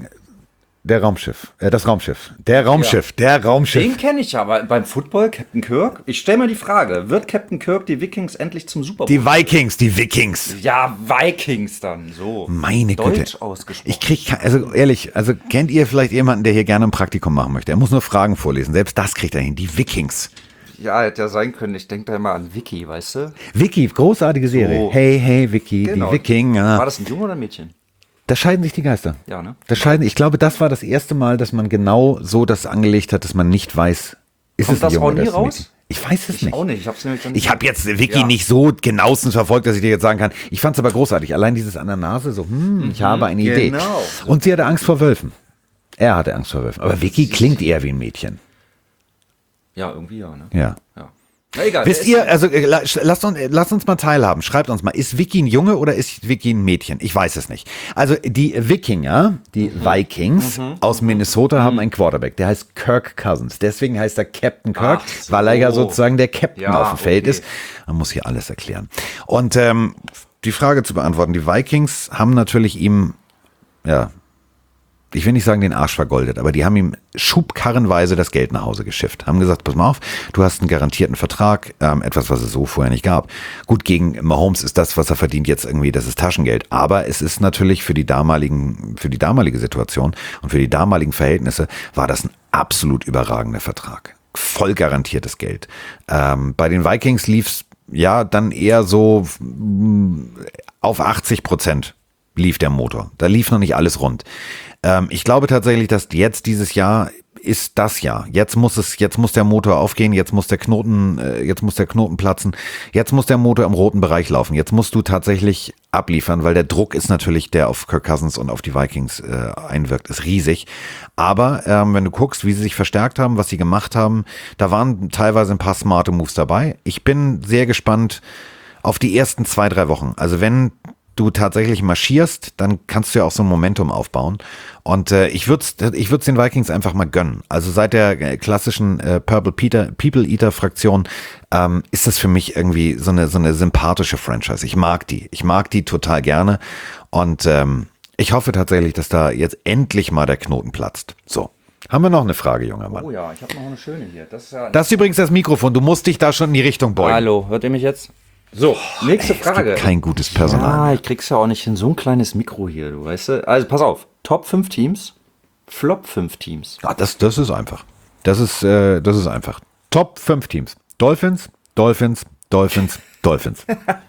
der Raumschiff, äh, das Raumschiff, der Raumschiff, der Raumschiff. Den kenne ich aber beim Football, Captain Kirk. Ich stelle mir die Frage, wird Captain Kirk die Vikings endlich zum Super Bowl? Die Vikings, die Vikings. Ja, Vikings dann, so. Meine Deutsch Güte. ausgesprochen. Ich krieg, ke- also ehrlich, also kennt ihr vielleicht jemanden, der hier gerne ein Praktikum machen möchte? Er muss nur Fragen vorlesen. Selbst das kriegt er hin. Die Vikings. Ja, hätte ja sein können. Ich denke da immer an Vicky, weißt du? Vicky, großartige Serie. So. Hey, hey, Vicky, Genau. die Wikinger. War das ein Junge oder ein Mädchen? Da scheiden sich die Geister. Ja, ne? Da scheiden, ich glaube, das war das erste Mal, dass man genau so das angelegt hat, dass man nicht weiß, ist Kommt es ein das Junge auch oder nie ist es ein raus? Mädchen? Ich weiß es Ich nicht. auch nicht. Ich hab's nämlich dann Ich habe jetzt Vicky Ja. nicht so genauestens verfolgt, dass ich dir jetzt sagen kann. Ich fand es aber großartig. Allein dieses an der Nase, so, hm, ich habe eine Idee. genau. Und sie hatte Angst vor Wölfen. Er hatte Angst vor Wölfen. Aber Vicky klingt eher wie ein Mädchen. Ja, irgendwie ja, ne? Ja. Ja. Na egal. Wisst wer ist- ihr, also äh, la- sch- lasst uns, äh, lasst uns mal teilhaben. Schreibt uns mal, ist Vicky ein Junge oder ist Vicky ein Mädchen? Ich weiß es nicht. Also die Wikinger, die Vikings aus Minnesota haben einen Quarterback, der heißt Kirk Cousins. Deswegen heißt er Captain Kirk, Ach so. weil er ja sozusagen der Captain Ja, auf dem Feld okay. ist. Man muss hier alles erklären. Und ähm, die Frage zu beantworten, die Vikings haben natürlich ihm, ja, ich will nicht sagen den Arsch vergoldet, aber die haben ihm schubkarrenweise das Geld nach Hause geschifft. Haben gesagt, pass mal auf, du hast einen garantierten Vertrag, ähm, etwas, was es so vorher nicht gab. Gut, gegen Mahomes ist das, was er verdient jetzt irgendwie, das ist Taschengeld. Aber es ist natürlich für die damaligen, für die damalige Situation und für die damaligen Verhältnisse war das ein absolut überragender Vertrag. Voll garantiertes Geld. Ähm, bei den Vikings lief's ja dann eher so mh, auf achtzig Prozent lief der Motor. Da lief noch nicht alles rund. Ähm, ich glaube tatsächlich, dass jetzt dieses Jahr ist das Jahr. Jetzt muss es, jetzt muss der Motor aufgehen, jetzt muss der Knoten, äh, jetzt muss der Knoten platzen, jetzt muss der Motor im roten Bereich laufen. Jetzt musst du tatsächlich abliefern, weil der Druck ist natürlich, der auf Kirk Cousins und auf die Vikings äh, einwirkt, ist riesig. Aber ähm, wenn du guckst, wie sie sich verstärkt haben, was sie gemacht haben, da waren teilweise ein paar smarte Moves dabei. Ich bin sehr gespannt auf die ersten zwei, drei Wochen. Also wenn du tatsächlich marschierst, dann kannst du ja auch so ein Momentum aufbauen. Und äh, ich würde es ich würd's den Vikings einfach mal gönnen. Also seit der äh, klassischen äh, Purple Peter, People Eater Fraktion ähm, ist das für mich irgendwie so eine, so eine sympathische Franchise. Ich mag die. Ich mag die total gerne. Und ähm, ich hoffe tatsächlich, dass da jetzt endlich mal der Knoten platzt. So. Haben wir noch eine Frage, junger Mann? Oh ja, ich habe noch eine schöne hier. Das ist ja Das ist übrigens das Mikrofon. Du musst dich da schon in die Richtung beugen. Hallo, hört ihr mich jetzt? So, nächste Ey, es Frage. gibt kein gutes Personal. Ja, ich krieg's ja auch nicht hin. So ein kleines Mikro hier, du weißt du. Also pass auf. Top fünf Teams, Flop fünf Teams. Ah, das, das ist einfach. Das ist, äh, das ist einfach. Top fünf Teams. Dolphins, Dolphins, Dolphins, Dolphins.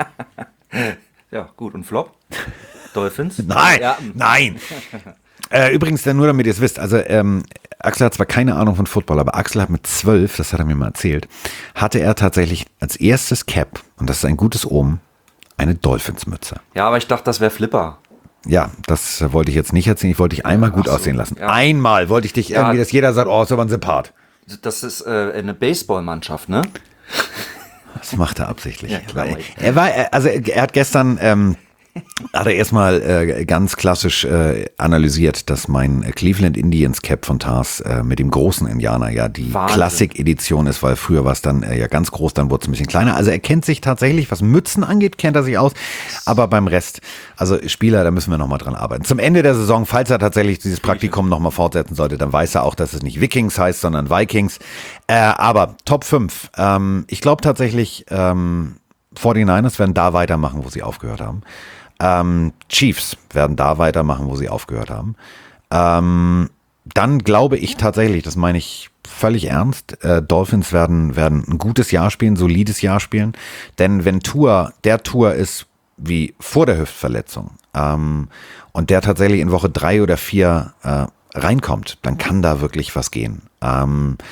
Ja, gut. Und Flop? Dolphins? Nein, Ja, nein. Äh, übrigens, dann nur damit ihr es wisst, also ähm, Axel hat zwar keine Ahnung von Football, aber Axel hat mit zwölf, das hat er mir mal erzählt, hatte er tatsächlich als erstes Cap, und das ist ein gutes Omen, eine Dolphins-Mütze. ja, aber ich dachte, das wäre Flipper. Ja, das äh, wollte ich jetzt nicht erzählen, ich wollte dich einmal gut Ach so, aussehen lassen. ja. Einmal wollte ich dich Ja. irgendwie, dass jeder sagt, oh, ist aber ein Sympath. Das ist äh, eine Baseballmannschaft, ne? Das macht er absichtlich. Ja, klar. Weil er war, also er hat gestern, ähm, hat er erstmal äh, ganz klassisch äh, analysiert, dass mein Cleveland Indians Cap von Tars äh, mit dem großen Indianer ja die Wahnsinn. Klassik-Edition ist, weil früher war es dann äh, ja ganz groß, dann wurde es ein bisschen kleiner. Also er kennt sich tatsächlich, was Mützen angeht, kennt er sich aus, aber beim Rest, also Spieler, da müssen wir nochmal dran arbeiten. Zum Ende der Saison, falls er tatsächlich dieses Praktikum nochmal fortsetzen sollte, dann weiß er auch, dass es nicht Vikings heißt, sondern Vikings. Äh, aber Top fünf, ähm, ich glaube tatsächlich, ähm, forty-niners werden da weitermachen, wo sie aufgehört haben. Ähm, Chiefs werden da weitermachen, wo sie aufgehört haben. Ähm, dann glaube ich tatsächlich, das meine ich völlig ernst, äh, Dolphins werden, werden ein gutes Jahr spielen, solides Jahr spielen. Denn wenn Tua der Tua ist wie vor der Hüftverletzung ähm, und der tatsächlich in Woche drei oder vier äh, reinkommt, dann kann da wirklich was gehen. Ähm,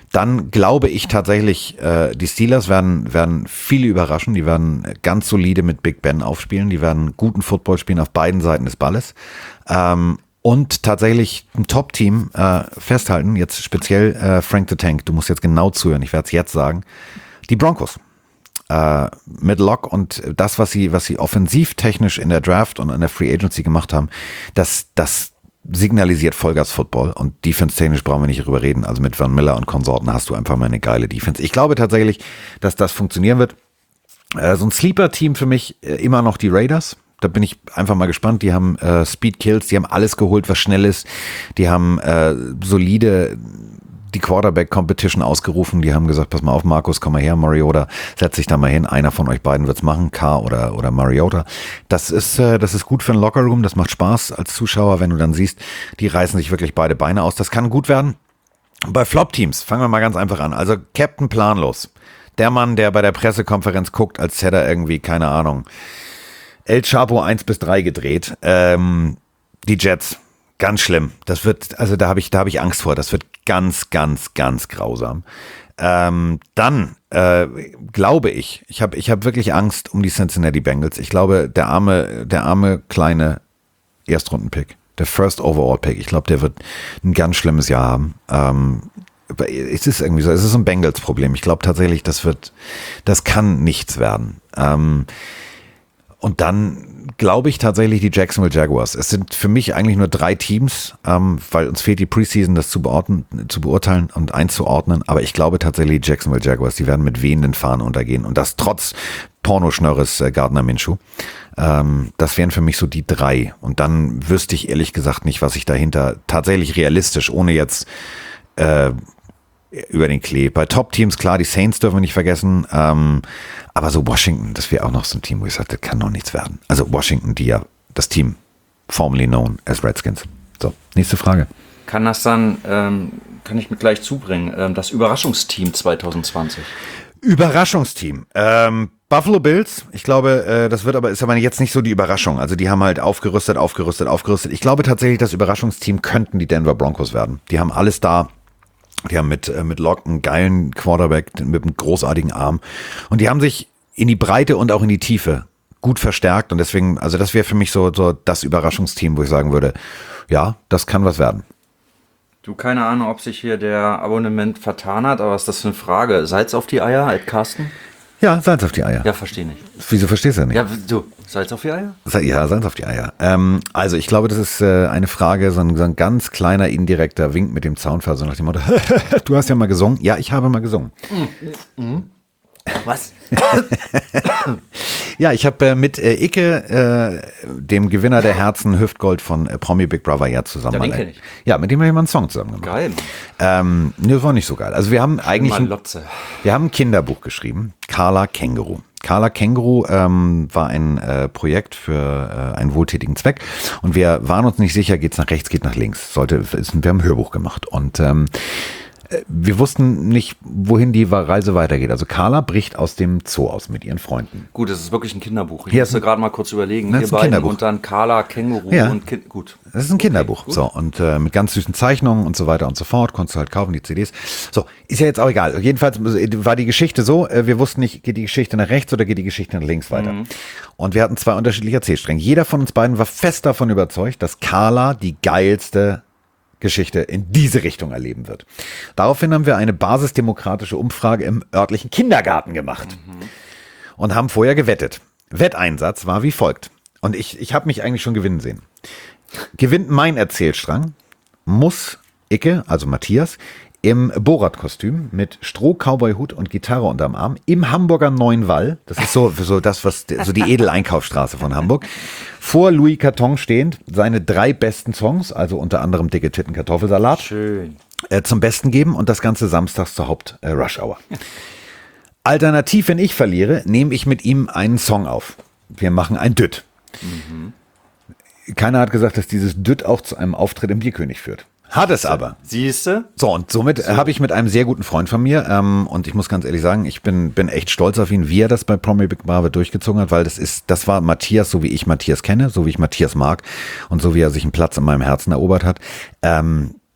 Dann glaube ich tatsächlich, äh, die Steelers werden, werden viele überraschen. Die werden ganz solide mit Big Ben aufspielen. Die werden guten Football spielen auf beiden Seiten des Balles. Ähm, und tatsächlich ein Top-Team äh, festhalten, jetzt speziell äh, Frank the Tank, du musst jetzt genau zuhören, ich werde es jetzt sagen, die Broncos. Äh, mit Locke und das, was sie, was sie offensivtechnisch in der Draft und in der Free Agency gemacht haben, das, das signalisiert Vollgas-Football und defense-technisch brauchen wir nicht drüber reden. Also mit Von Miller und Konsorten hast du einfach mal eine geile Defense. Ich glaube tatsächlich, dass das funktionieren wird. Äh, so ein Sleeper-Team für mich äh, immer noch die Raiders. Da bin ich einfach mal gespannt. Die haben äh, Speed Kills, die haben alles geholt, was schnell ist. Die haben äh, solide die Quarterback-Competition ausgerufen. Die haben gesagt, pass mal auf, Markus, komm mal her, Mariota, setz dich da mal hin. Einer von euch beiden wird's machen, Carr oder, oder Mariota. Das ist, äh, das ist gut für einen Lockerroom. Das macht Spaß als Zuschauer, wenn du dann siehst, die reißen sich wirklich beide Beine aus. Das kann gut werden. Bei Flop-Teams fangen wir mal ganz einfach an. Also Captain Planlos. Der Mann, der bei der Pressekonferenz guckt, als hätte er irgendwie, keine Ahnung, El Chapo eins bis drei gedreht. Ähm, die Jets. Ganz schlimm. Das wird, also da habe ich, da habe ich Angst vor. Das wird ganz, ganz, ganz grausam. Ähm, dann äh, glaube ich, ich habe, ich habe wirklich Angst um die Cincinnati Bengals. Ich glaube, der arme, der arme kleine Erstrundenpick, der First Overall Pick, ich glaube, der wird ein ganz schlimmes Jahr haben. Ähm, es ist irgendwie so, es ist ein Bengals-Problem. Ich glaube tatsächlich, das wird, das kann nichts werden. Ähm, Und dann glaube ich tatsächlich die Jacksonville Jaguars. Es sind für mich eigentlich nur drei Teams, ähm, weil uns fehlt die Preseason, das zu, beordnen, zu beurteilen und einzuordnen. Aber ich glaube tatsächlich die Jacksonville Jaguars, die werden mit wehenden Fahnen untergehen. Und das trotz Pornoschnörres äh, Gardner Minshew. Ähm, das wären für mich so die drei. Und dann wüsste ich ehrlich gesagt nicht, was ich dahinter tatsächlich realistisch, ohne jetzt äh, über den Klee. Bei Top-Teams, klar, die Saints dürfen wir nicht vergessen. Ähm, aber so Washington, das wäre auch noch so ein Team, wo ich sage, das kann doch nichts werden. Also Washington, die ja das Team, formerly known as Redskins. So, nächste Frage. Kann das dann, ähm, kann ich mit gleich zubringen, ähm, das Überraschungsteam zwanzig zwanzig? Überraschungsteam. Ähm, Buffalo Bills, ich glaube, äh, das wird aber, ist aber jetzt nicht so die Überraschung. Also die haben halt aufgerüstet, aufgerüstet, aufgerüstet. Ich glaube tatsächlich, das Überraschungsteam könnten die Denver Broncos werden. Die haben alles da. Die haben mit, mit Locke einen geilen Quarterback mit einem großartigen Arm. Und die haben sich in die Breite und auch in die Tiefe gut verstärkt. Und deswegen, also das wäre für mich so, so das Überraschungsteam, wo ich sagen würde, ja, das kann was werden. Du, keine Ahnung, ob sich hier der Abonnement vertan hat, aber was ist das für eine Frage? Salz auf die Eier, Ed Carsten? Ja, Salz auf die Eier. Ja, verstehe nicht. Wieso verstehst du das nicht? Ja, du, Salz auf die Eier? Ja, Salz auf die Eier. Ähm, also ich glaube, das ist äh, eine Frage, so ein, so ein ganz kleiner indirekter Wink mit dem Zaunpfahl, so nach dem Motto, du hast ja mal gesungen. Ja, ich habe mal gesungen. Mhm. Was? Ja, ich habe äh, mit äh, Icke, äh, dem Gewinner der Herzen Hüftgold von äh, Promi Big Brother ja zusammen. Ja, den mal, kenn ich. Ja, mit dem habe ich mal einen Song zusammen gemacht. Geil. Ähm, nee, das war nicht so geil. Also wir haben eigentlich ein, Lotze. wir haben ein Kinderbuch geschrieben, Carla Känguru. Carla Känguru ähm, war ein äh, Projekt für äh, einen wohltätigen Zweck und wir waren uns nicht sicher, geht's nach rechts, geht nach links. Sollte, ist, wir haben ein Hörbuch gemacht und ähm, wir wussten nicht, wohin die Reise weitergeht. Also Carla bricht aus dem Zoo aus mit ihren Freunden. Gut, es ist wirklich ein Kinderbuch. Ich Hier musste gerade mal kurz überlegen. Das Ihr ist ein beiden Kinderbuch. und dann Carla, Känguru Ja. und Kind. Gut. Das ist ein Kinderbuch. Okay, so, und äh, mit ganz süßen Zeichnungen und so weiter und so fort. Konntest du halt kaufen, die C Ds. So, ist ja jetzt auch egal. Jedenfalls war die Geschichte so, äh, wir wussten nicht, geht die Geschichte nach rechts oder geht die Geschichte nach links weiter. Mhm. Und wir hatten zwei unterschiedliche Erzählstränge. Jeder von uns beiden war fest davon überzeugt, dass Carla die geilste Geschichte in diese Richtung erleben wird. Daraufhin haben wir eine basisdemokratische Umfrage im örtlichen Kindergarten gemacht mhm. und haben vorher gewettet. Wetteinsatz war wie folgt. Und ich, ich habe mich eigentlich schon gewinnen sehen. Gewinnt mein Erzählstrang, muss Icke, also Matthias, im Borat-Kostüm mit Stroh-Cowboy-Hut und Gitarre unterm Arm im Hamburger Neuen Wall, das ist so, so das, was so die Edeleinkaufsstraße von Hamburg, vor Louis Carton stehend, seine drei besten Songs, also unter anderem Dicke Titten Kartoffelsalat, Schön. Äh, zum Besten geben und das Ganze samstags zur Haupt-Rush-Hour. Äh, Alternativ, wenn ich verliere, nehme ich mit ihm einen Song auf. Wir machen ein Dütt. Mhm. Keiner hat gesagt, dass dieses Dütt auch zu einem Auftritt im Bierkönig führt. Hat es aber. Siehste? So, und somit so. habe ich mit einem sehr guten Freund von mir, ähm, und ich muss ganz ehrlich sagen, ich bin, bin echt stolz auf ihn, wie er das bei Promi Big Brother durchgezogen hat, weil das ist, das war Matthias, so wie ich Matthias kenne, so wie ich Matthias mag und so wie er sich einen Platz in meinem Herzen erobert hat. Ähm,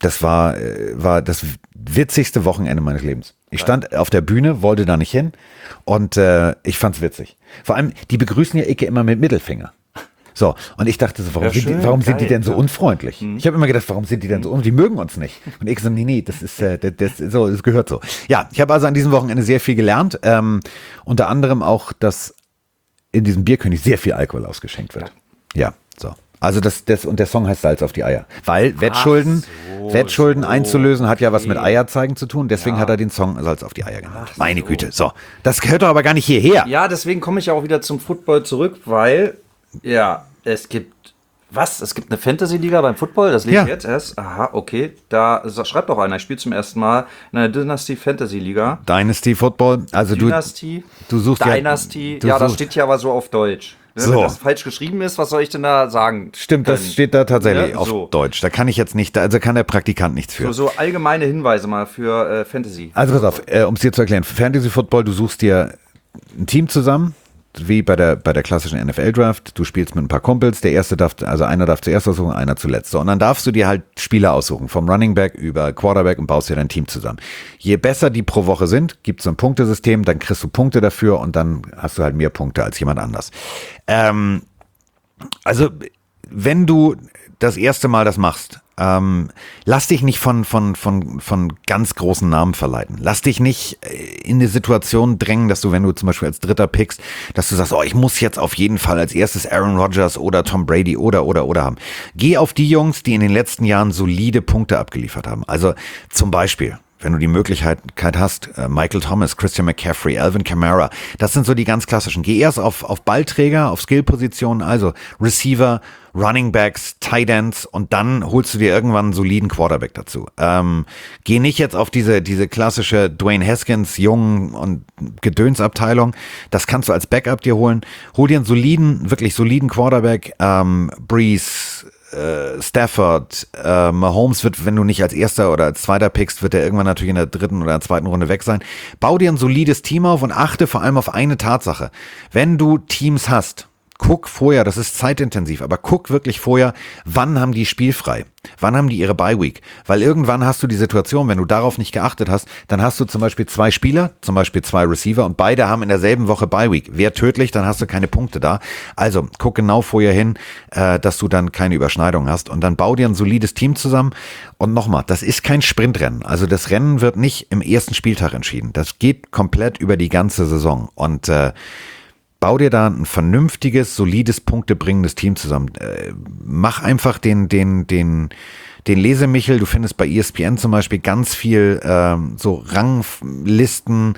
das war, äh, war das witzigste Wochenende meines Lebens. Ich stand auf der Bühne, wollte da nicht hin und äh, ich fand's witzig. Vor allem, die begrüßen ja Icke immer mit Mittelfinger. So, und ich dachte so, warum, Ja, sind, schön, die, warum sind die geil, denn so ja. unfreundlich? Mhm. Ich habe immer gedacht, warum sind die denn so unfreundlich? Die mögen uns nicht. Und ich so, nee, nee, das ist, äh, das, das, so, das gehört so. Ja, ich habe also an diesem Wochenende sehr viel gelernt. Ähm, unter anderem auch, dass in diesem Bierkönig sehr viel Alkohol ausgeschenkt wird. Ja, so. Also das, das, und der Song heißt Salz auf die Eier. Weil Wettschulden, so, Wettschulden so, einzulösen hat ja was mit okay. Eier zeigen zu tun. Deswegen Ja. hat er den Song Salz auf die Eier genannt. Ach Meine so. Güte. So. Das gehört doch aber gar nicht hierher. Ja, deswegen komme ich ja auch wieder zum Football zurück, weil, ja, es gibt, was? Es gibt eine Fantasy-Liga beim Football? Das lese Ja. ich jetzt erst? Aha, okay. Da sa- schreibt doch einer, ich spiele zum ersten Mal in einer Dynasty-Fantasy-Liga. Dynasty Football. Also du, Dynasty, du suchst ja- Dynasty, du ja, das suchst- steht hier aber so auf Deutsch. Ne, So. Wenn das falsch geschrieben ist, was soll ich denn da sagen? Stimmt, das können? steht da tatsächlich Ja, auf so. Deutsch. Da kann ich jetzt nicht, also kann der Praktikant nichts für. So, so allgemeine Hinweise mal für äh, Fantasy. Also pass auf, äh, um es dir zu erklären, Fantasy Football, du suchst dir ein Team zusammen, wie bei der, bei der klassischen N F L-Draft. Du spielst mit ein paar Kumpels, der erste darf, also einer darf zuerst aussuchen, einer zuletzt. So, und dann darfst du dir halt Spieler aussuchen, vom Running Back über Quarterback und baust dir dein Team zusammen. Je besser die pro Woche sind, gibt es so ein Punktesystem, dann kriegst du Punkte dafür und dann hast du halt mehr Punkte als jemand anders. Ähm, also, wenn du das erste Mal das machst, ähm, lass dich nicht von, von, von, von ganz großen Namen verleiten. Lass dich nicht äh, in eine Situation drängen, dass du, wenn du zum Beispiel als Dritter pickst, dass du sagst, oh, ich muss jetzt auf jeden Fall als erstes Aaron Rodgers oder Tom Brady oder, oder, oder haben. Geh auf die Jungs, die in den letzten Jahren solide Punkte abgeliefert haben. Also zum Beispiel, wenn du die Möglichkeit hast, äh, Michael Thomas, Christian McCaffrey, Alvin Kamara, das sind so die ganz klassischen. Geh erst auf, auf Ballträger, auf Skillpositionen, also Receiver, Running Backs, Tight Ends und dann holst du dir irgendwann einen soliden Quarterback dazu. Ähm, geh nicht jetzt auf diese, diese klassische Dwayne Haskins, Jungen und Gedönsabteilung. Das kannst du als Backup dir holen. Hol dir einen soliden, wirklich soliden Quarterback, ähm, Breeze, äh, Stafford, äh, Mahomes wird, wenn du nicht als erster oder als zweiter pickst, wird er irgendwann natürlich in der dritten oder zweiten Runde weg sein. Bau dir ein solides Team auf und achte vor allem auf eine Tatsache. Wenn du Teams hast, guck vorher, das ist zeitintensiv, aber guck wirklich vorher, wann haben die spielfrei? Wann haben die ihre Bye-Week? Weil irgendwann hast du die Situation, wenn du darauf nicht geachtet hast, dann hast du zum Beispiel zwei Spieler, zum Beispiel zwei Receiver und beide haben in derselben Woche Bye-Week. Wäre tödlich, dann hast du keine Punkte da. Also guck genau vorher hin, äh, dass du dann keine Überschneidung hast und dann bau dir ein solides Team zusammen. Und nochmal, das ist kein Sprintrennen. Also das Rennen wird nicht im ersten Spieltag entschieden. Das geht komplett über die ganze Saison und äh, bau dir da ein vernünftiges, solides, punktebringendes Team zusammen. Äh, mach einfach den, den, den, den Lesemichel. Du findest bei E S P N zum Beispiel ganz viel ähm, so Ranglisten.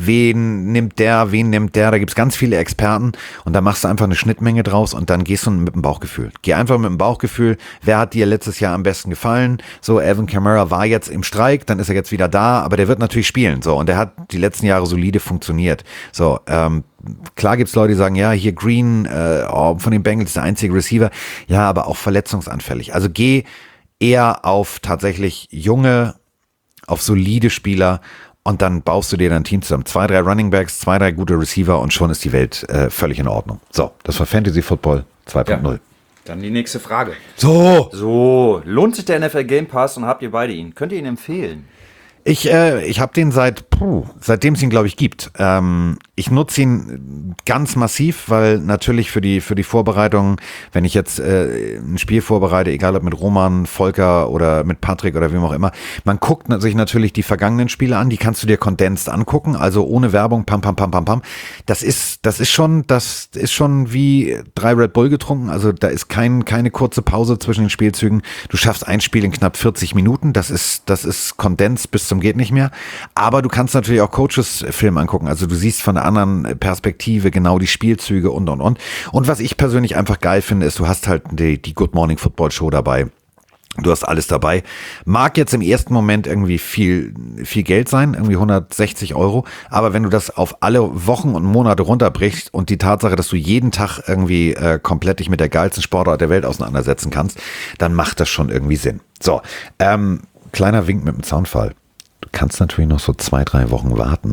Wen nimmt der, wen nimmt der? Da gibt's ganz viele Experten und da machst du einfach eine Schnittmenge draus und dann gehst du mit dem Bauchgefühl. Geh einfach mit dem Bauchgefühl. Wer hat dir letztes Jahr am besten gefallen? So, Alvin Kamara war jetzt im Streik, dann ist er jetzt wieder da, aber der wird natürlich spielen. So, und der hat die letzten Jahre solide funktioniert. So, ähm, klar gibt's Leute, die sagen, ja, hier Green, äh, oh, von den Bengals der einzige Receiver, ja, aber auch verletzungsanfällig. Also geh eher auf tatsächlich junge, auf solide Spieler und dann baust du dir dein Team zusammen. Zwei, drei Running Backs, zwei, drei gute Receiver und schon ist die Welt äh, völlig in Ordnung. So, das war Fantasy Football zwei Punkt null. Ja. Dann die nächste Frage. So, So, lohnt sich der N F L Game Pass und habt ihr beide ihn? Könnt ihr ihn empfehlen? Ich, äh, ich habe den seit, puh, seitdem es ihn, glaube ich, gibt. Ähm, ich nutze ihn ganz massiv, weil natürlich für die, für die Vorbereitung, wenn ich jetzt äh, ein Spiel vorbereite, egal ob mit Roman, Volker oder mit Patrick oder wem auch immer, man guckt sich natürlich die vergangenen Spiele an, die kannst du dir kondensiert angucken, also ohne Werbung, pam, pam, pam, pam, pam. Das ist, das ist schon, das ist schon wie drei Red Bull getrunken, also da ist kein, keine kurze Pause zwischen den Spielzügen. Du schaffst ein Spiel in knapp vierzig Minuten, das ist, das ist kondensiert bis zum geht nicht mehr. Aber du kannst natürlich auch Coaches-Film angucken. Also du siehst von der anderen Perspektive genau die Spielzüge und, und, und. Und was ich persönlich einfach geil finde, ist, du hast halt die, die Good Morning Football Show dabei. Du hast alles dabei. Mag jetzt im ersten Moment irgendwie viel, viel Geld sein, irgendwie hundertsechzig Euro. Aber wenn du das auf alle Wochen und Monate runterbrichst und die Tatsache, dass du jeden Tag irgendwie äh, komplett dich mit der geilsten Sportart der Welt auseinandersetzen kannst, dann macht das schon irgendwie Sinn. So, ähm, kleiner Wink mit dem Zaunfall. Du kannst natürlich noch so zwei, drei Wochen warten,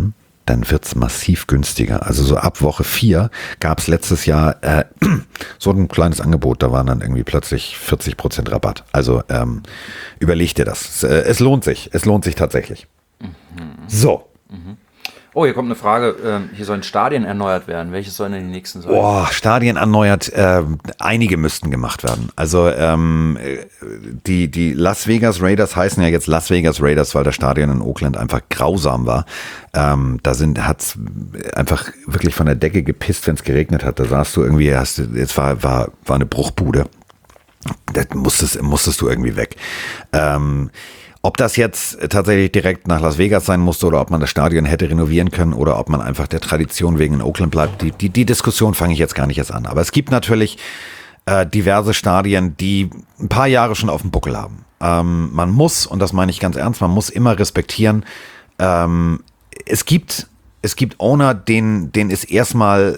dann wird's massiv günstiger. Also so ab Woche vier gab's letztes Jahr äh, so ein kleines Angebot, da waren dann irgendwie plötzlich vierzig Prozent Rabatt. Also ähm, überleg dir das. Es, äh, es lohnt sich, es lohnt sich tatsächlich. Mhm. So. Mhm. Oh, hier kommt eine Frage, ähm, hier sollen Stadien erneuert werden. Welches sollen denn die nächsten sein? Boah, Stadien erneuert, äh, einige müssten gemacht werden. Also ähm, die, die Las Vegas Raiders heißen ja jetzt Las Vegas Raiders, weil das Stadion in Oakland einfach grausam war. Ähm, da sind hat's einfach wirklich von der Decke gepisst, wenn es geregnet hat. Da saßt du irgendwie, hast, jetzt war, war, war eine Bruchbude. Da musstest, musstest du irgendwie weg. Ähm, Ob das jetzt tatsächlich direkt nach Las Vegas sein musste oder ob man das Stadion hätte renovieren können oder ob man einfach der Tradition wegen in Oakland bleibt, die, die, die Diskussion fange ich jetzt gar nicht erst an. Aber es gibt natürlich äh, diverse Stadien, die ein paar Jahre schon auf dem Buckel haben. Ähm, man muss, und das meine ich ganz ernst, man muss immer respektieren, ähm, es gibt, es gibt Owner, denen, denen ist erstmal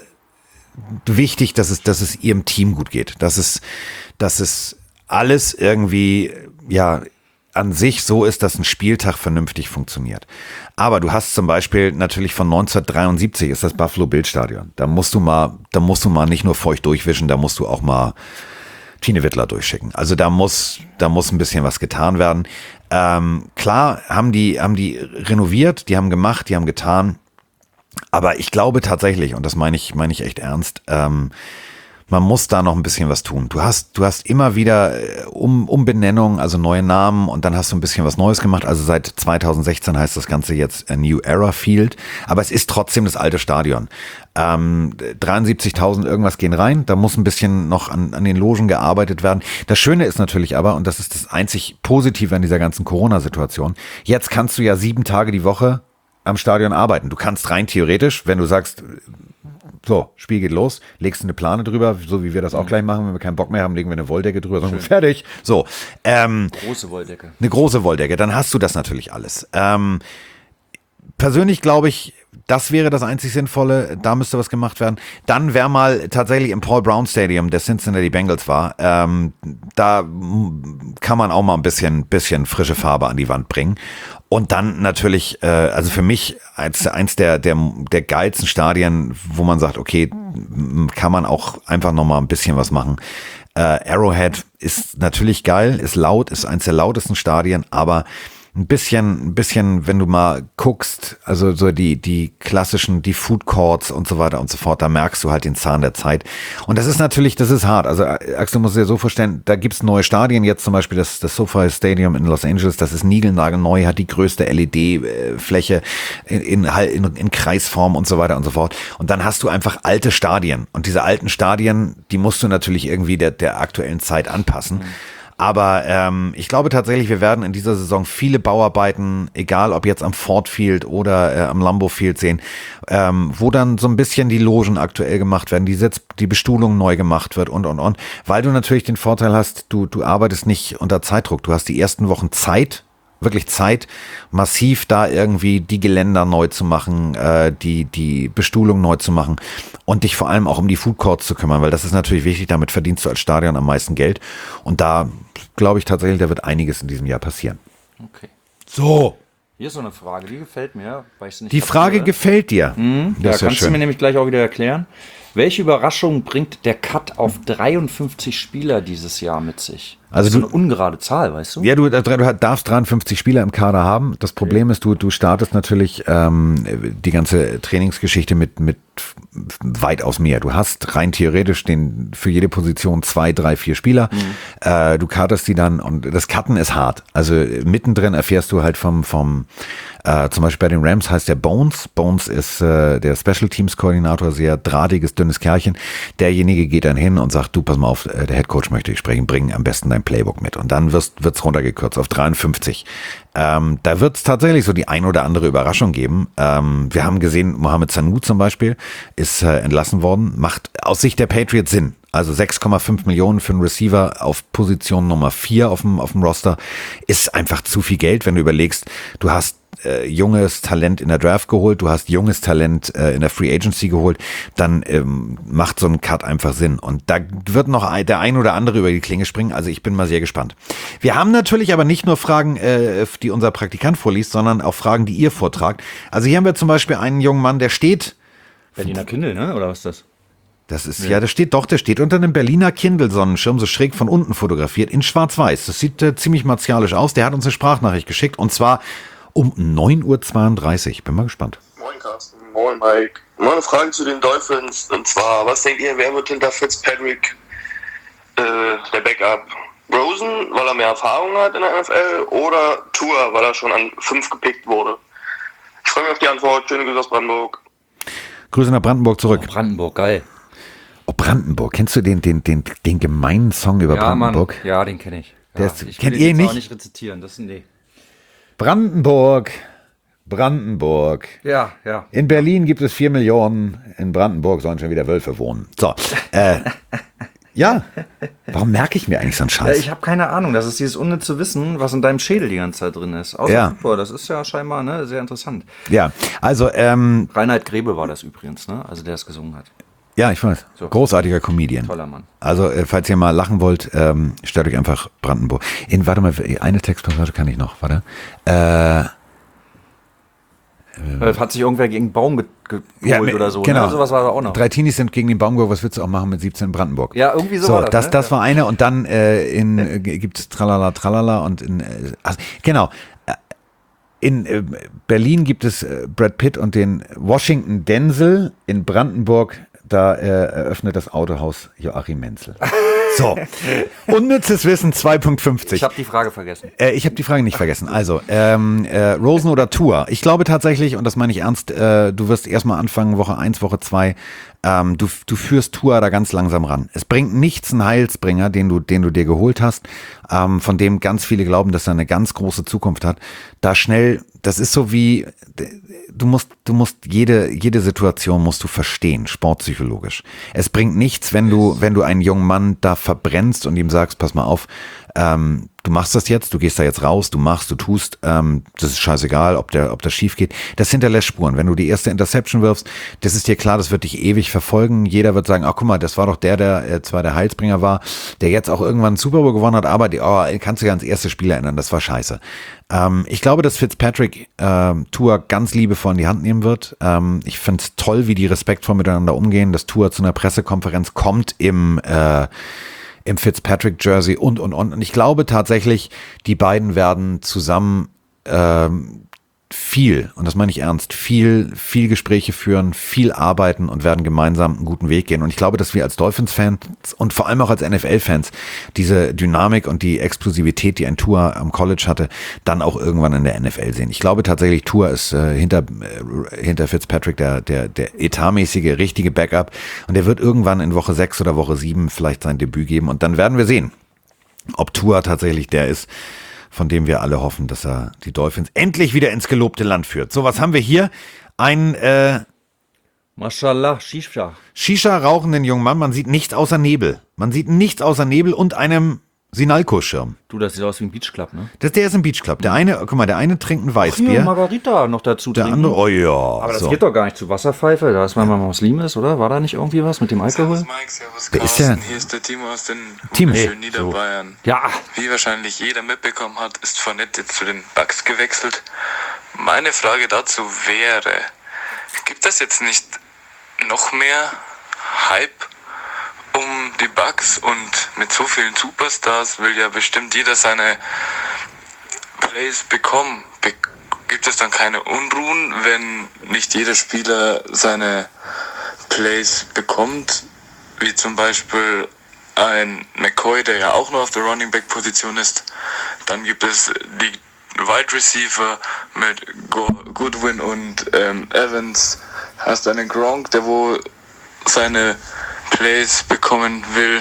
wichtig, dass es, dass es ihrem Team gut geht. Dass es, dass es alles irgendwie, ja, an sich so ist, dass ein Spieltag vernünftig funktioniert. Aber du hast zum Beispiel natürlich von neunzehnhundertdreiundsiebzig ist das Buffalo Bills Stadion. Da musst du mal, da musst du mal nicht nur feucht durchwischen, da musst du auch mal Tine Wittler durchschicken. Also da muss, da muss ein bisschen was getan werden. Ähm, klar haben die, haben die renoviert, die haben gemacht, die haben getan. Aber ich glaube tatsächlich, und das meine ich, meine ich echt ernst, ähm, man muss da noch ein bisschen was tun. Du hast, du hast immer wieder um, Umbenennungen, also neue Namen und dann hast du ein bisschen was Neues gemacht. Also seit zweitausendsechzehn heißt das Ganze jetzt New Era Field, aber es ist trotzdem das alte Stadion. Ähm, dreiundsiebzigtausend irgendwas gehen rein, da muss ein bisschen noch an, an den Logen gearbeitet werden. Das Schöne ist natürlich aber, und das ist das einzig Positive an dieser ganzen Corona-Situation, jetzt kannst du ja sieben Tage die Woche am Stadion arbeiten. Du kannst rein theoretisch, wenn du sagst, so, Spiel geht los, legst du eine Plane drüber, so wie wir das auch gleich machen, wenn wir keinen Bock mehr haben, legen wir eine Wolldecke drüber, sagen wir fertig. So, ähm, große Wolldecke. Eine große Wolldecke, dann hast du das natürlich alles. Ähm, persönlich glaube ich, das wäre das einzig Sinnvolle, da müsste was gemacht werden. Dann wäre mal tatsächlich im Paul Brown Stadium, der Cincinnati Bengals war, ähm, da kann man auch mal ein bisschen, bisschen frische Farbe an die Wand bringen. Und dann natürlich, äh, also für mich als eins der, der, der geilsten Stadien, wo man sagt, okay, kann man auch einfach nochmal ein bisschen was machen. Äh, Arrowhead ist natürlich geil, ist laut, ist eins der lautesten Stadien, aber ein bisschen, ein bisschen, wenn du mal guckst, also so die, die klassischen, die Food Courts und so weiter und so fort, da merkst du halt den Zahn der Zeit. Und das ist natürlich, das ist hart. Also Axel, muss dir so vorstellen, da gibt's neue Stadien, jetzt zum Beispiel das, das SoFi Stadium in Los Angeles, das ist niegelnagelneu, hat die größte L E D-Fläche in, in, in, in Kreisform und so weiter und so fort. Und dann hast du einfach alte Stadien. Und diese alten Stadien, die musst du natürlich irgendwie der, der aktuellen Zeit anpassen. Mhm. Aber ähm, ich glaube tatsächlich, wir werden in dieser Saison viele Bauarbeiten, egal ob jetzt am Ford Field oder äh, am Lambeau Field sehen, ähm, wo dann so ein bisschen die Logen aktuell gemacht werden, die Sitz, die Bestuhlung neu gemacht wird und, und, und. Weil du natürlich den Vorteil hast, du, du arbeitest nicht unter Zeitdruck. Du hast die ersten Wochen Zeit, wirklich Zeit, massiv da irgendwie die Geländer neu zu machen, äh, die, die Bestuhlung neu zu machen und dich vor allem auch um die Food Courts zu kümmern, weil das ist natürlich wichtig, damit verdienst du als Stadion am meisten Geld. Und da glaube ich tatsächlich, da wird einiges in diesem Jahr passieren. Okay. So. Hier ist so eine Frage, die gefällt mir. Weil ich sie nicht die Frage habe. gefällt dir. Mhm. Ja, kannst ja du mir nämlich gleich auch wieder erklären. Welche Überraschung bringt der Cut auf dreiundfünfzig Spieler dieses Jahr mit sich? Also das ist du, eine ungerade Zahl, weißt du? Ja, du, du darfst dreiundfünfzig Spieler im Kader haben. Das Problem okay. ist, du, du startest natürlich ähm, die ganze Trainingsgeschichte mit, mit weitaus mehr. Du hast rein theoretisch den für jede Position zwei, drei, vier Spieler. Mhm. Äh, du cuttest die dann und das Cutten ist hart. Also mittendrin erfährst du halt vom, vom äh, zum Beispiel bei den Rams heißt der Bones. Bones ist äh, der Special Teams Koordinator, sehr drahtiges, dünnes Kerlchen. Derjenige geht dann hin und sagt, du, pass mal auf, äh, der Head Coach möchte ich sprechen, bring am besten dein Playbook mit. Und dann wirst, wird's runtergekürzt auf dreiundfünfzig. Ähm, da wird's tatsächlich so die ein oder andere Überraschung geben. Ähm, wir haben gesehen, Mohamed Sanu zum Beispiel ist äh, entlassen worden. Macht aus Sicht der Patriots Sinn. Also sechs Komma fünf Millionen für einen Receiver auf Position Nummer vier auf dem, auf dem Roster ist einfach zu viel Geld, wenn du überlegst, du hast äh, junges Talent in der Draft geholt, du hast junges Talent äh, in der Free Agency geholt, dann ähm, macht so ein Cut einfach Sinn. Und da wird noch ein, der ein oder andere über die Klinge springen, also ich bin mal sehr gespannt. Wir haben natürlich aber nicht nur Fragen, äh, die unser Praktikant vorliest, sondern auch Fragen, die ihr vortragt. Also hier haben wir zum Beispiel einen jungen Mann, der steht... Berliner Kindle, ne? Oder was ist das? Das ist, ja, das steht doch, der steht unter einem Berliner Kindle-Sonnenschirm, so schräg von unten fotografiert, in schwarz-weiß. Das sieht äh, ziemlich martialisch aus. Der hat uns eine Sprachnachricht geschickt und zwar um neun Uhr zweiunddreißig. Bin mal gespannt. Moin Carsten, moin Mike. Mal eine Frage zu den Dolphins. Und zwar, was denkt ihr, wer wird hinter Fitzpatrick äh, der Backup? Rosen, weil er mehr Erfahrung hat in der N F L, oder Tua, weil er schon an fünf gepickt wurde? Ich freue mich auf die Antwort. Schöne Grüße aus Brandenburg. Grüße nach Brandenburg zurück. Oh, Brandenburg, geil. Oh, Brandenburg. Kennst du den, den, den, den gemeinen Song über ja, Brandenburg? Mann. Ja, den kenne ich. Ja, Der ist, ich kennt will ihr ihn jetzt nicht? auch nicht rezitieren, das ist nee. Brandenburg. Brandenburg. Ja, ja. In Berlin gibt es vier Millionen. In Brandenburg sollen schon wieder Wölfe wohnen. So, äh, ja. Warum merke ich mir eigentlich so einen Ja, Scheiß? ich habe keine Ahnung. Das ist dieses unnütze Wissen, was in deinem Schädel die ganze Zeit drin ist. Außer Ja. super, das ist ja scheinbar ne, sehr interessant. Ja, also, ähm, Reinhard Grebe war das übrigens, ne? Also der es gesungen hat. ja, ich weiß. So. Großartiger Comedian. Toller Mann. Also, äh, falls ihr mal lachen wollt, ähm, stellt euch einfach Brandenburg. In, warte mal, eine Textpassage kann ich noch, warte. Äh, Äh, Hat sich irgendwer gegen einen Baum ge ge geholt ja, oder so. Genau. Ne? Sowas war da auch noch. Drei Teenies sind gegen den Baum gegangen, was willst du auch machen mit siebzehn in Brandenburg? Ja, irgendwie so, So, war das. das, ne? das war eine und dann äh, in äh, gibt es Tralala Tralala und in äh, also, genau. Äh, In äh, Berlin gibt es äh, Brad Pitt und den Washington Denzel. In Brandenburg, da äh, eröffnet das Autohaus Joachim Menzel. So, unnützes Wissen zwei Punkt fünfzig. Ich habe die Frage vergessen. Äh, ich habe die Frage nicht vergessen. Also, ähm, äh, Rosen oder Tua? Ich glaube tatsächlich, und das meine ich ernst, äh, du wirst erstmal anfangen, Woche eins, Woche zwei, ähm, du, du führst Tua da ganz langsam ran. Es bringt nichts, einen Heilsbringer, den du, den du dir geholt hast, ähm, von dem ganz viele glauben, dass er eine ganz große Zukunft hat. Da schnell, das ist so wie, du musst, du musst jede, jede Situation musst du verstehen, sportpsychologisch. Es bringt nichts, wenn du, wenn du einen jungen Mann da verbrennst und ihm sagst, pass mal auf, ähm, du machst das jetzt, du gehst da jetzt raus, du machst, du tust, ähm, das ist scheißegal, ob der, ob das schief geht. Das hinterlässt Spuren. Wenn du die erste Interception wirfst, das ist dir klar, das wird dich ewig verfolgen. Jeder wird sagen, ach guck mal, das war doch der, der äh, zwar der Heilsbringer war, der jetzt auch irgendwann einen Super Bowl gewonnen hat, aber die, oh, kannst du dich ans erste Spiel erinnern, das war scheiße. Ähm, ich glaube, dass Fitzpatrick ähm, Tua ganz liebevoll in die Hand nehmen wird. Ähm, ich finde es toll, wie die respektvoll miteinander umgehen, dass Tua zu einer Pressekonferenz kommt im äh, im Fitzpatrick-Jersey und, und, und. Und ich glaube tatsächlich, die beiden werden zusammen ähm, viel, und das meine ich ernst, viel, viel Gespräche führen, viel arbeiten und werden gemeinsam einen guten Weg gehen. Und ich glaube, dass wir als Dolphins-Fans und vor allem auch als N F L-Fans diese Dynamik und die Explosivität, die ein Tua am College hatte, dann auch irgendwann in der N F L sehen. Ich glaube tatsächlich, Tua ist äh, hinter, äh, hinter Fitzpatrick der, der, der etatmäßige, richtige Backup. Und der wird irgendwann in Woche sechs oder Woche sieben vielleicht sein Debüt geben. Und dann werden wir sehen, ob Tua tatsächlich der ist, von dem wir alle hoffen, dass er die Dolphins endlich wieder ins gelobte Land führt. So, was haben wir hier? Ein äh, Mashallah, Shisha. Shisha-rauchenden jungen Mann. Man sieht nichts außer Nebel. Man sieht nichts außer Nebel und einem Sinalco-Schirm. Du, das sieht aus wie ein Beachclub, ne? Das, der ist im Beach Club. Der eine, guck mal, der eine trinkt ein Hier, Weißbier. Margarita noch dazu Der trinken. andere, oh ja. Aber das so. geht doch gar nicht zu Wasserpfeife. Da ist man mal Muslim ist, oder? War da nicht irgendwie was mit dem Alkohol? Servus Mike, servus Wer ist Carsten. der? Hier ist der Timo aus den Timo. wunderschönen Hey, so. Niederbayern. Ja. Wie wahrscheinlich jeder mitbekommen hat, ist Fournette jetzt zu den Bucks gewechselt. Meine Frage dazu wäre, gibt es jetzt nicht noch mehr Hype um die Bucks, und mit so vielen Superstars will ja bestimmt jeder seine Plays bekommen. Be- gibt es dann keine Unruhen, wenn nicht jeder Spieler seine Plays bekommt, wie zum Beispiel ein McCoy, der ja auch noch auf der Running Back Position ist. Dann gibt es die Wide Receiver mit Go- Goodwin und ähm, Evans. Hast einen Gronk, der wo seine Plays bekommen will.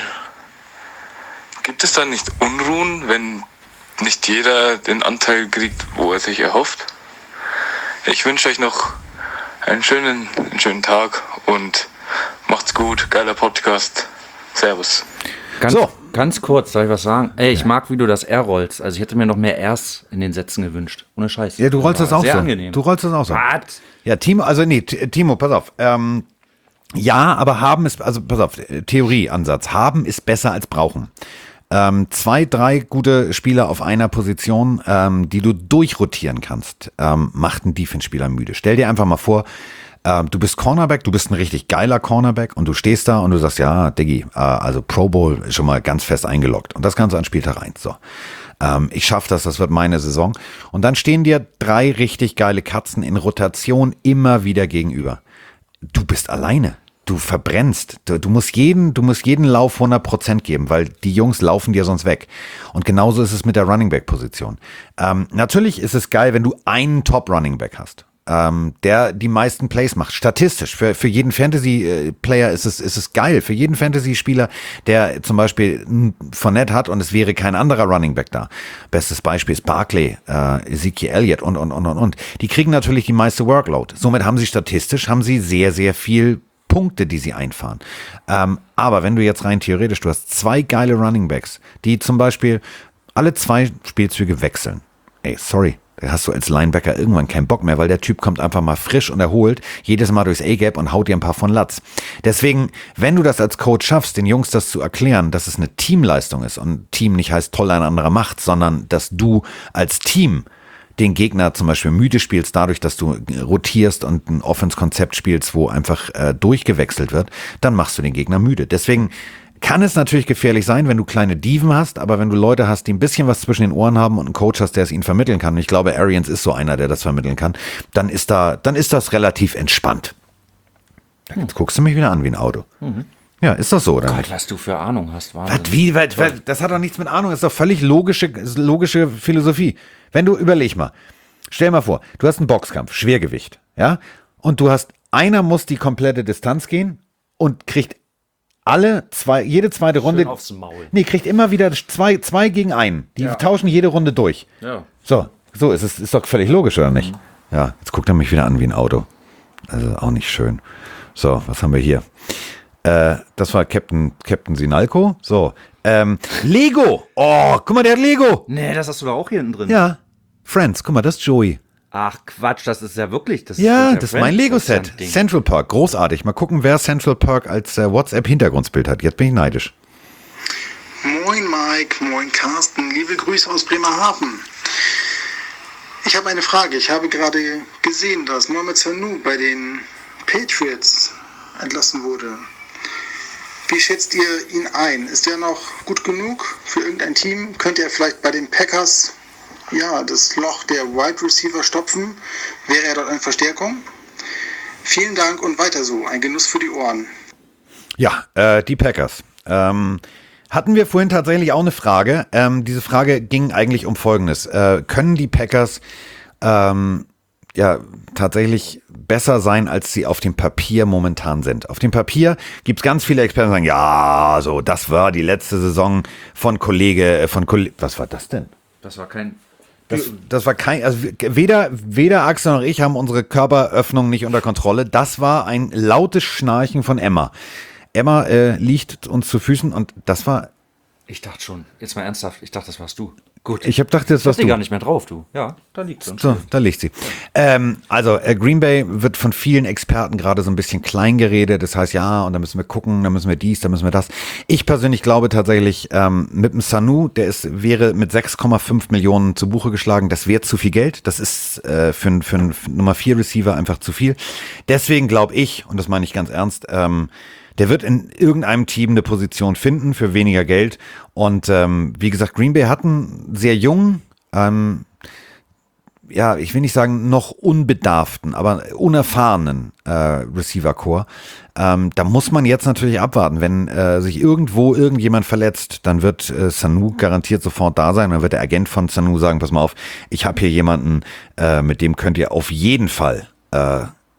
Gibt es dann nicht Unruhen, wenn nicht jeder den Anteil kriegt, wo er sich erhofft? Ich wünsche euch noch einen schönen, einen schönen Tag und macht's gut. Geiler Podcast. Servus. Ganz, So. Ganz kurz, soll ich was sagen? Ey, ich ja. mag, wie du das R rollst. Also ich hätte mir noch mehr Rs in den Sätzen gewünscht. Ohne Scheiß. Ja, du rollst das auch sehr so. Angenehm. Du rollst das auch so. Was? Ja, Timo, also nee, Timo, pass auf. Ähm, ja, aber haben ist, also pass auf, Theorieansatz. Haben ist besser als brauchen. Ähm, zwei, drei gute Spieler auf einer Position, ähm, die du durchrotieren kannst, ähm, macht einen Defense-Spieler müde. Stell dir einfach mal vor, ähm, du bist Cornerback, du bist ein richtig geiler Cornerback und du stehst da und du sagst, ja, Diggi, äh, also Pro Bowl ist schon mal ganz fest eingeloggt und das kannst du an Spieltag eins. So. Ähm, ich schaff das, das wird meine Saison. Und dann stehen dir drei richtig geile Katzen in Rotation immer wieder gegenüber. Du bist alleine. Du verbrennst. Du, du musst jeden, du musst jeden Lauf hundert Prozent geben, weil die Jungs laufen dir sonst weg. Und genauso ist es mit der Running Back Position. Ähm, natürlich ist es geil, wenn du einen Top Running Back hast, ähm, der die meisten Plays macht. Statistisch. Für, für jeden Fantasy-Player ist es, ist es geil. Für jeden Fantasy-Spieler, der zum Beispiel Fournette hat und es wäre kein anderer Running Back da. Bestes Beispiel ist Barkley, äh, Ezekiel Elliott und, und, und, und, und. Die kriegen natürlich die meiste Workload. Somit haben sie statistisch, haben sie sehr, sehr viel Punkte, die sie einfahren. Ähm, aber wenn du jetzt rein theoretisch, du hast zwei geile Running Backs, die zum Beispiel alle zwei Spielzüge wechseln. Ey, sorry, da hast du als Linebacker irgendwann keinen Bock mehr, weil der Typ kommt einfach mal frisch und erholt jedes Mal durchs A-Gap und haut dir ein paar von Latz. Deswegen, wenn du das als Coach schaffst, den Jungs das zu erklären, dass es eine Teamleistung ist und Team nicht heißt toll ein anderer macht, sondern dass du als Team den Gegner zum Beispiel müde spielst, dadurch, dass du rotierst und ein Offense-Konzept spielst, wo einfach äh, durchgewechselt wird, dann machst du den Gegner müde. Deswegen kann es natürlich gefährlich sein, wenn du kleine Dieven hast, aber wenn du Leute hast, die ein bisschen was zwischen den Ohren haben und einen Coach hast, der es ihnen vermitteln kann, und ich glaube, Arians ist so einer, der das vermitteln kann, dann ist da, dann ist das relativ entspannt. Jetzt guckst du mich wieder an wie ein Auto. Mhm. Ja, ist das so, oder? Gott, was du für Ahnung hast, Wahnsinn. Was, wie, was, was, das hat doch nichts mit Ahnung, das ist doch völlig logische, logische Philosophie. Wenn du, überleg mal, stell mal vor, du hast einen Boxkampf, Schwergewicht, ja, und du hast, einer muss die komplette Distanz gehen und kriegt alle zwei, jede zweite Runde, schön aufs Maul. Nee, kriegt immer wieder zwei, zwei gegen einen, die ja. tauschen jede Runde durch. Ja. So, so ist es, ist doch völlig logisch, oder nicht? Mhm. Ja, jetzt guckt er mich wieder an wie ein Auto. Also auch nicht schön. So, was haben wir hier? Äh, das war Captain, Captain Sinalco. So, ähm, Lego. Oh, guck mal, der hat Lego. Nee, das hast du da auch hier hinten drin. Ja, Friends, guck mal, das ist Joey. Ach Quatsch, das ist ja wirklich, das ja, ist das ist mein Lego-Set. Central Park, großartig. Mal gucken, wer Central Park als äh, WhatsApp-Hintergrundbild hat. Jetzt bin ich neidisch. Moin Mike, moin Carsten, liebe Grüße aus Bremerhaven. Ich habe eine Frage. Ich habe gerade gesehen, dass Mohamed Sanu bei den Patriots entlassen wurde. Wie schätzt ihr ihn ein? Ist er noch gut genug für irgendein Team? Könnte er vielleicht bei den Packers ja, das Loch der Wide Receiver stopfen? Wäre er dort eine Verstärkung? Vielen Dank und weiter so. Ein Genuss für die Ohren. Ja, äh, die Packers. Ähm, hatten wir vorhin tatsächlich auch eine Frage. Ähm, diese Frage ging eigentlich um Folgendes. Äh, können die Packers ähm, ja tatsächlich besser sein, als sie auf dem Papier momentan sind? Auf dem Papier gibt es ganz viele Experten, die sagen, ja, so, das war die letzte Saison von Kollege, von Kollege, was war das denn? Das war kein... Das, das war kein, also weder, weder Axel noch ich haben unsere Körperöffnung nicht unter Kontrolle. Das war ein lautes Schnarchen von Emma. Emma äh, liegt uns zu Füßen und das war... Ich dachte schon, jetzt mal ernsthaft, ich dachte, das warst du. Gut. Ich habe gedacht, das warst du. gar nicht mehr drauf, du. Ja, da liegt sie. So, da liegt sie. Ähm, also äh, Green Bay wird von vielen Experten gerade so ein bisschen klein geredet. Das heißt, ja, und da müssen wir gucken, da müssen wir dies, da müssen wir das. Ich persönlich glaube tatsächlich, ähm, mit dem Sanu, der ist, wäre mit sechs Komma fünf Millionen zu Buche geschlagen. Das wäre zu viel Geld. Das ist äh, für, für einen Nummer vier Receiver einfach zu viel. Deswegen glaube ich, und das meine ich ganz ernst, ähm, der wird in irgendeinem Team eine Position finden für weniger Geld. Und ähm, wie gesagt, Green Bay hat einen sehr jungen, ähm, ja, ich will nicht sagen noch unbedarften, aber unerfahrenen äh, Receiver-Core. Ähm, da muss man jetzt natürlich abwarten. Wenn äh, sich irgendwo irgendjemand verletzt, dann wird äh, Sanu garantiert sofort da sein. Dann wird der Agent von Sanu sagen, pass mal auf, ich habe hier jemanden, äh, mit dem könnt ihr auf jeden Fall äh,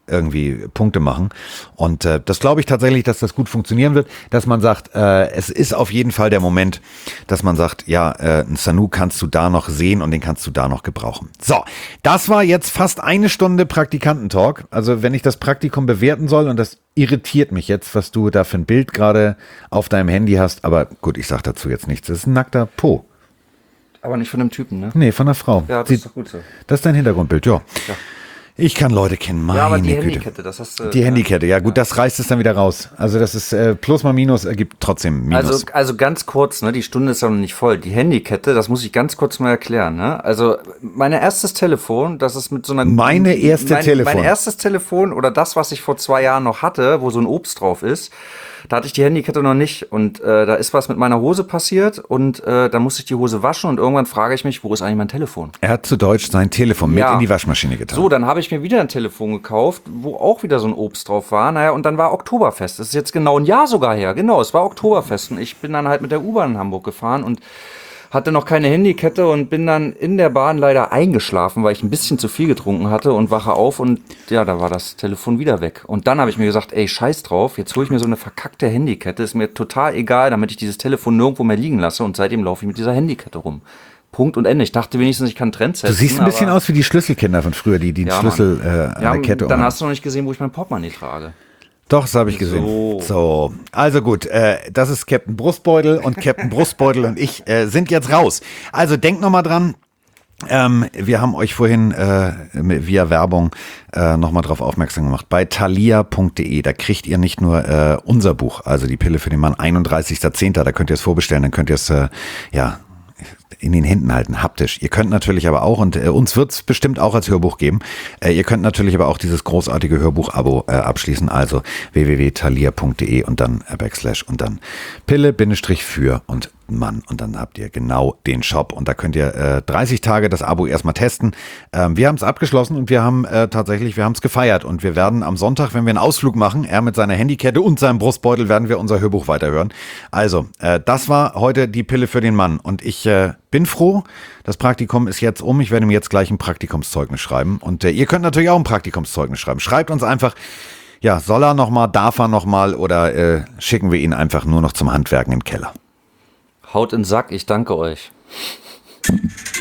irgendwie Punkte machen. Und äh, das glaube ich tatsächlich, dass das gut funktionieren wird, dass man sagt, äh, es ist auf jeden Fall der Moment, dass man sagt, ja, äh, ein Sanu kannst du da noch sehen und den kannst du da noch gebrauchen. So, das war jetzt fast eine Stunde Praktikantentalk. Also wenn ich das Praktikum bewerten soll, und das irritiert mich jetzt, was du da für ein Bild gerade auf deinem Handy hast, aber gut, ich sag dazu jetzt nichts. Das ist ein nackter Po. Aber nicht von einem Typen, ne? Nee, von einer Frau. Ja, das Sie, ist doch gut so. Das ist dein Hintergrundbild, ja. Ja. Ich kann Leute kennen, meine Ja, aber die Güte. Handykette, das hast du... Die Handykette, ja gut, das reißt es dann wieder raus. Also das ist äh, Plus mal Minus ergibt trotzdem Minus. Also, also ganz kurz, ne, die Stunde ist ja noch nicht voll. Die Handykette, das muss ich ganz kurz mal erklären. Ne? Also mein erstes Telefon, das ist mit so einer... Meine erste mein, Telefon. Mein erstes Telefon oder das, was ich vor zwei Jahren noch hatte, wo so ein Obst drauf ist, da hatte ich die Handykette noch nicht. Und äh, da ist was mit meiner Hose passiert und äh, da musste ich die Hose waschen und irgendwann frage ich mich, wo ist eigentlich mein Telefon? Er hat zu Deutsch sein Telefon Ja. mit in die Waschmaschine getan. So, dann habe ich mir wieder ein Telefon gekauft, wo auch wieder so ein Obst drauf war. Naja, und dann war Oktoberfest. Das ist jetzt genau ein Jahr sogar her. Genau, es war Oktoberfest. Und ich bin dann halt mit der U-Bahn in Hamburg gefahren und hatte noch keine Handykette und bin dann in der Bahn leider eingeschlafen, weil ich ein bisschen zu viel getrunken hatte und wache auf und ja, da war das Telefon wieder weg. Und dann habe ich mir gesagt, ey, scheiß drauf, jetzt hole ich mir so eine verkackte Handykette, ist mir total egal, damit ich dieses Telefon nirgendwo mehr liegen lasse und seitdem laufe ich mit dieser Handykette rum. Punkt und Ende. Ich dachte wenigstens, ich kann Trend setzen. Du siehst ein bisschen aus wie die Schlüsselkinder von früher, die den Ja, Schlüssel äh, an Ja, der Kette dann umhaben. hast du noch nicht gesehen, wo ich mein Portemonnaie trage. Doch, das habe ich gesehen. So. So, also gut, äh, das ist Captain Brustbeutel und Captain Brustbeutel und ich äh, sind jetzt raus. Also denkt nochmal dran, ähm, wir haben euch vorhin äh, via Werbung äh, nochmal drauf aufmerksam gemacht. Bei thalia punkt de, da kriegt ihr nicht nur äh, unser Buch, also die Pille für den Mann, einunddreißigster zehnter Da könnt ihr es vorbestellen, dann könnt ihr es, äh, ja... in den Händen halten, haptisch. Ihr könnt natürlich aber auch, und äh, uns wird es bestimmt auch als Hörbuch geben, äh, ihr könnt natürlich aber auch dieses großartige Hörbuch-Abo äh, abschließen, also w w w punkt thalia punkt de und dann äh, Backslash und dann Pille, Bindestrich für und Mann. Und dann habt ihr genau den Shop und da könnt ihr äh, dreißig Tage das Abo erstmal testen. Ähm, wir haben es abgeschlossen und wir haben äh, tatsächlich, wir haben es gefeiert und wir werden am Sonntag, wenn wir einen Ausflug machen, er mit seiner Handykette und seinem Brustbeutel, werden wir unser Hörbuch weiterhören. Also, äh, das war heute die Pille für den Mann und ich äh, bin froh, das Praktikum ist jetzt um. Ich werde mir jetzt gleich ein Praktikumszeugnis schreiben und äh, ihr könnt natürlich auch ein Praktikumszeugnis schreiben. Schreibt uns einfach, ja, soll er nochmal, darf er nochmal oder äh, schicken wir ihn einfach nur noch zum Handwerken in den Keller. Haut in den Sack, ich danke euch.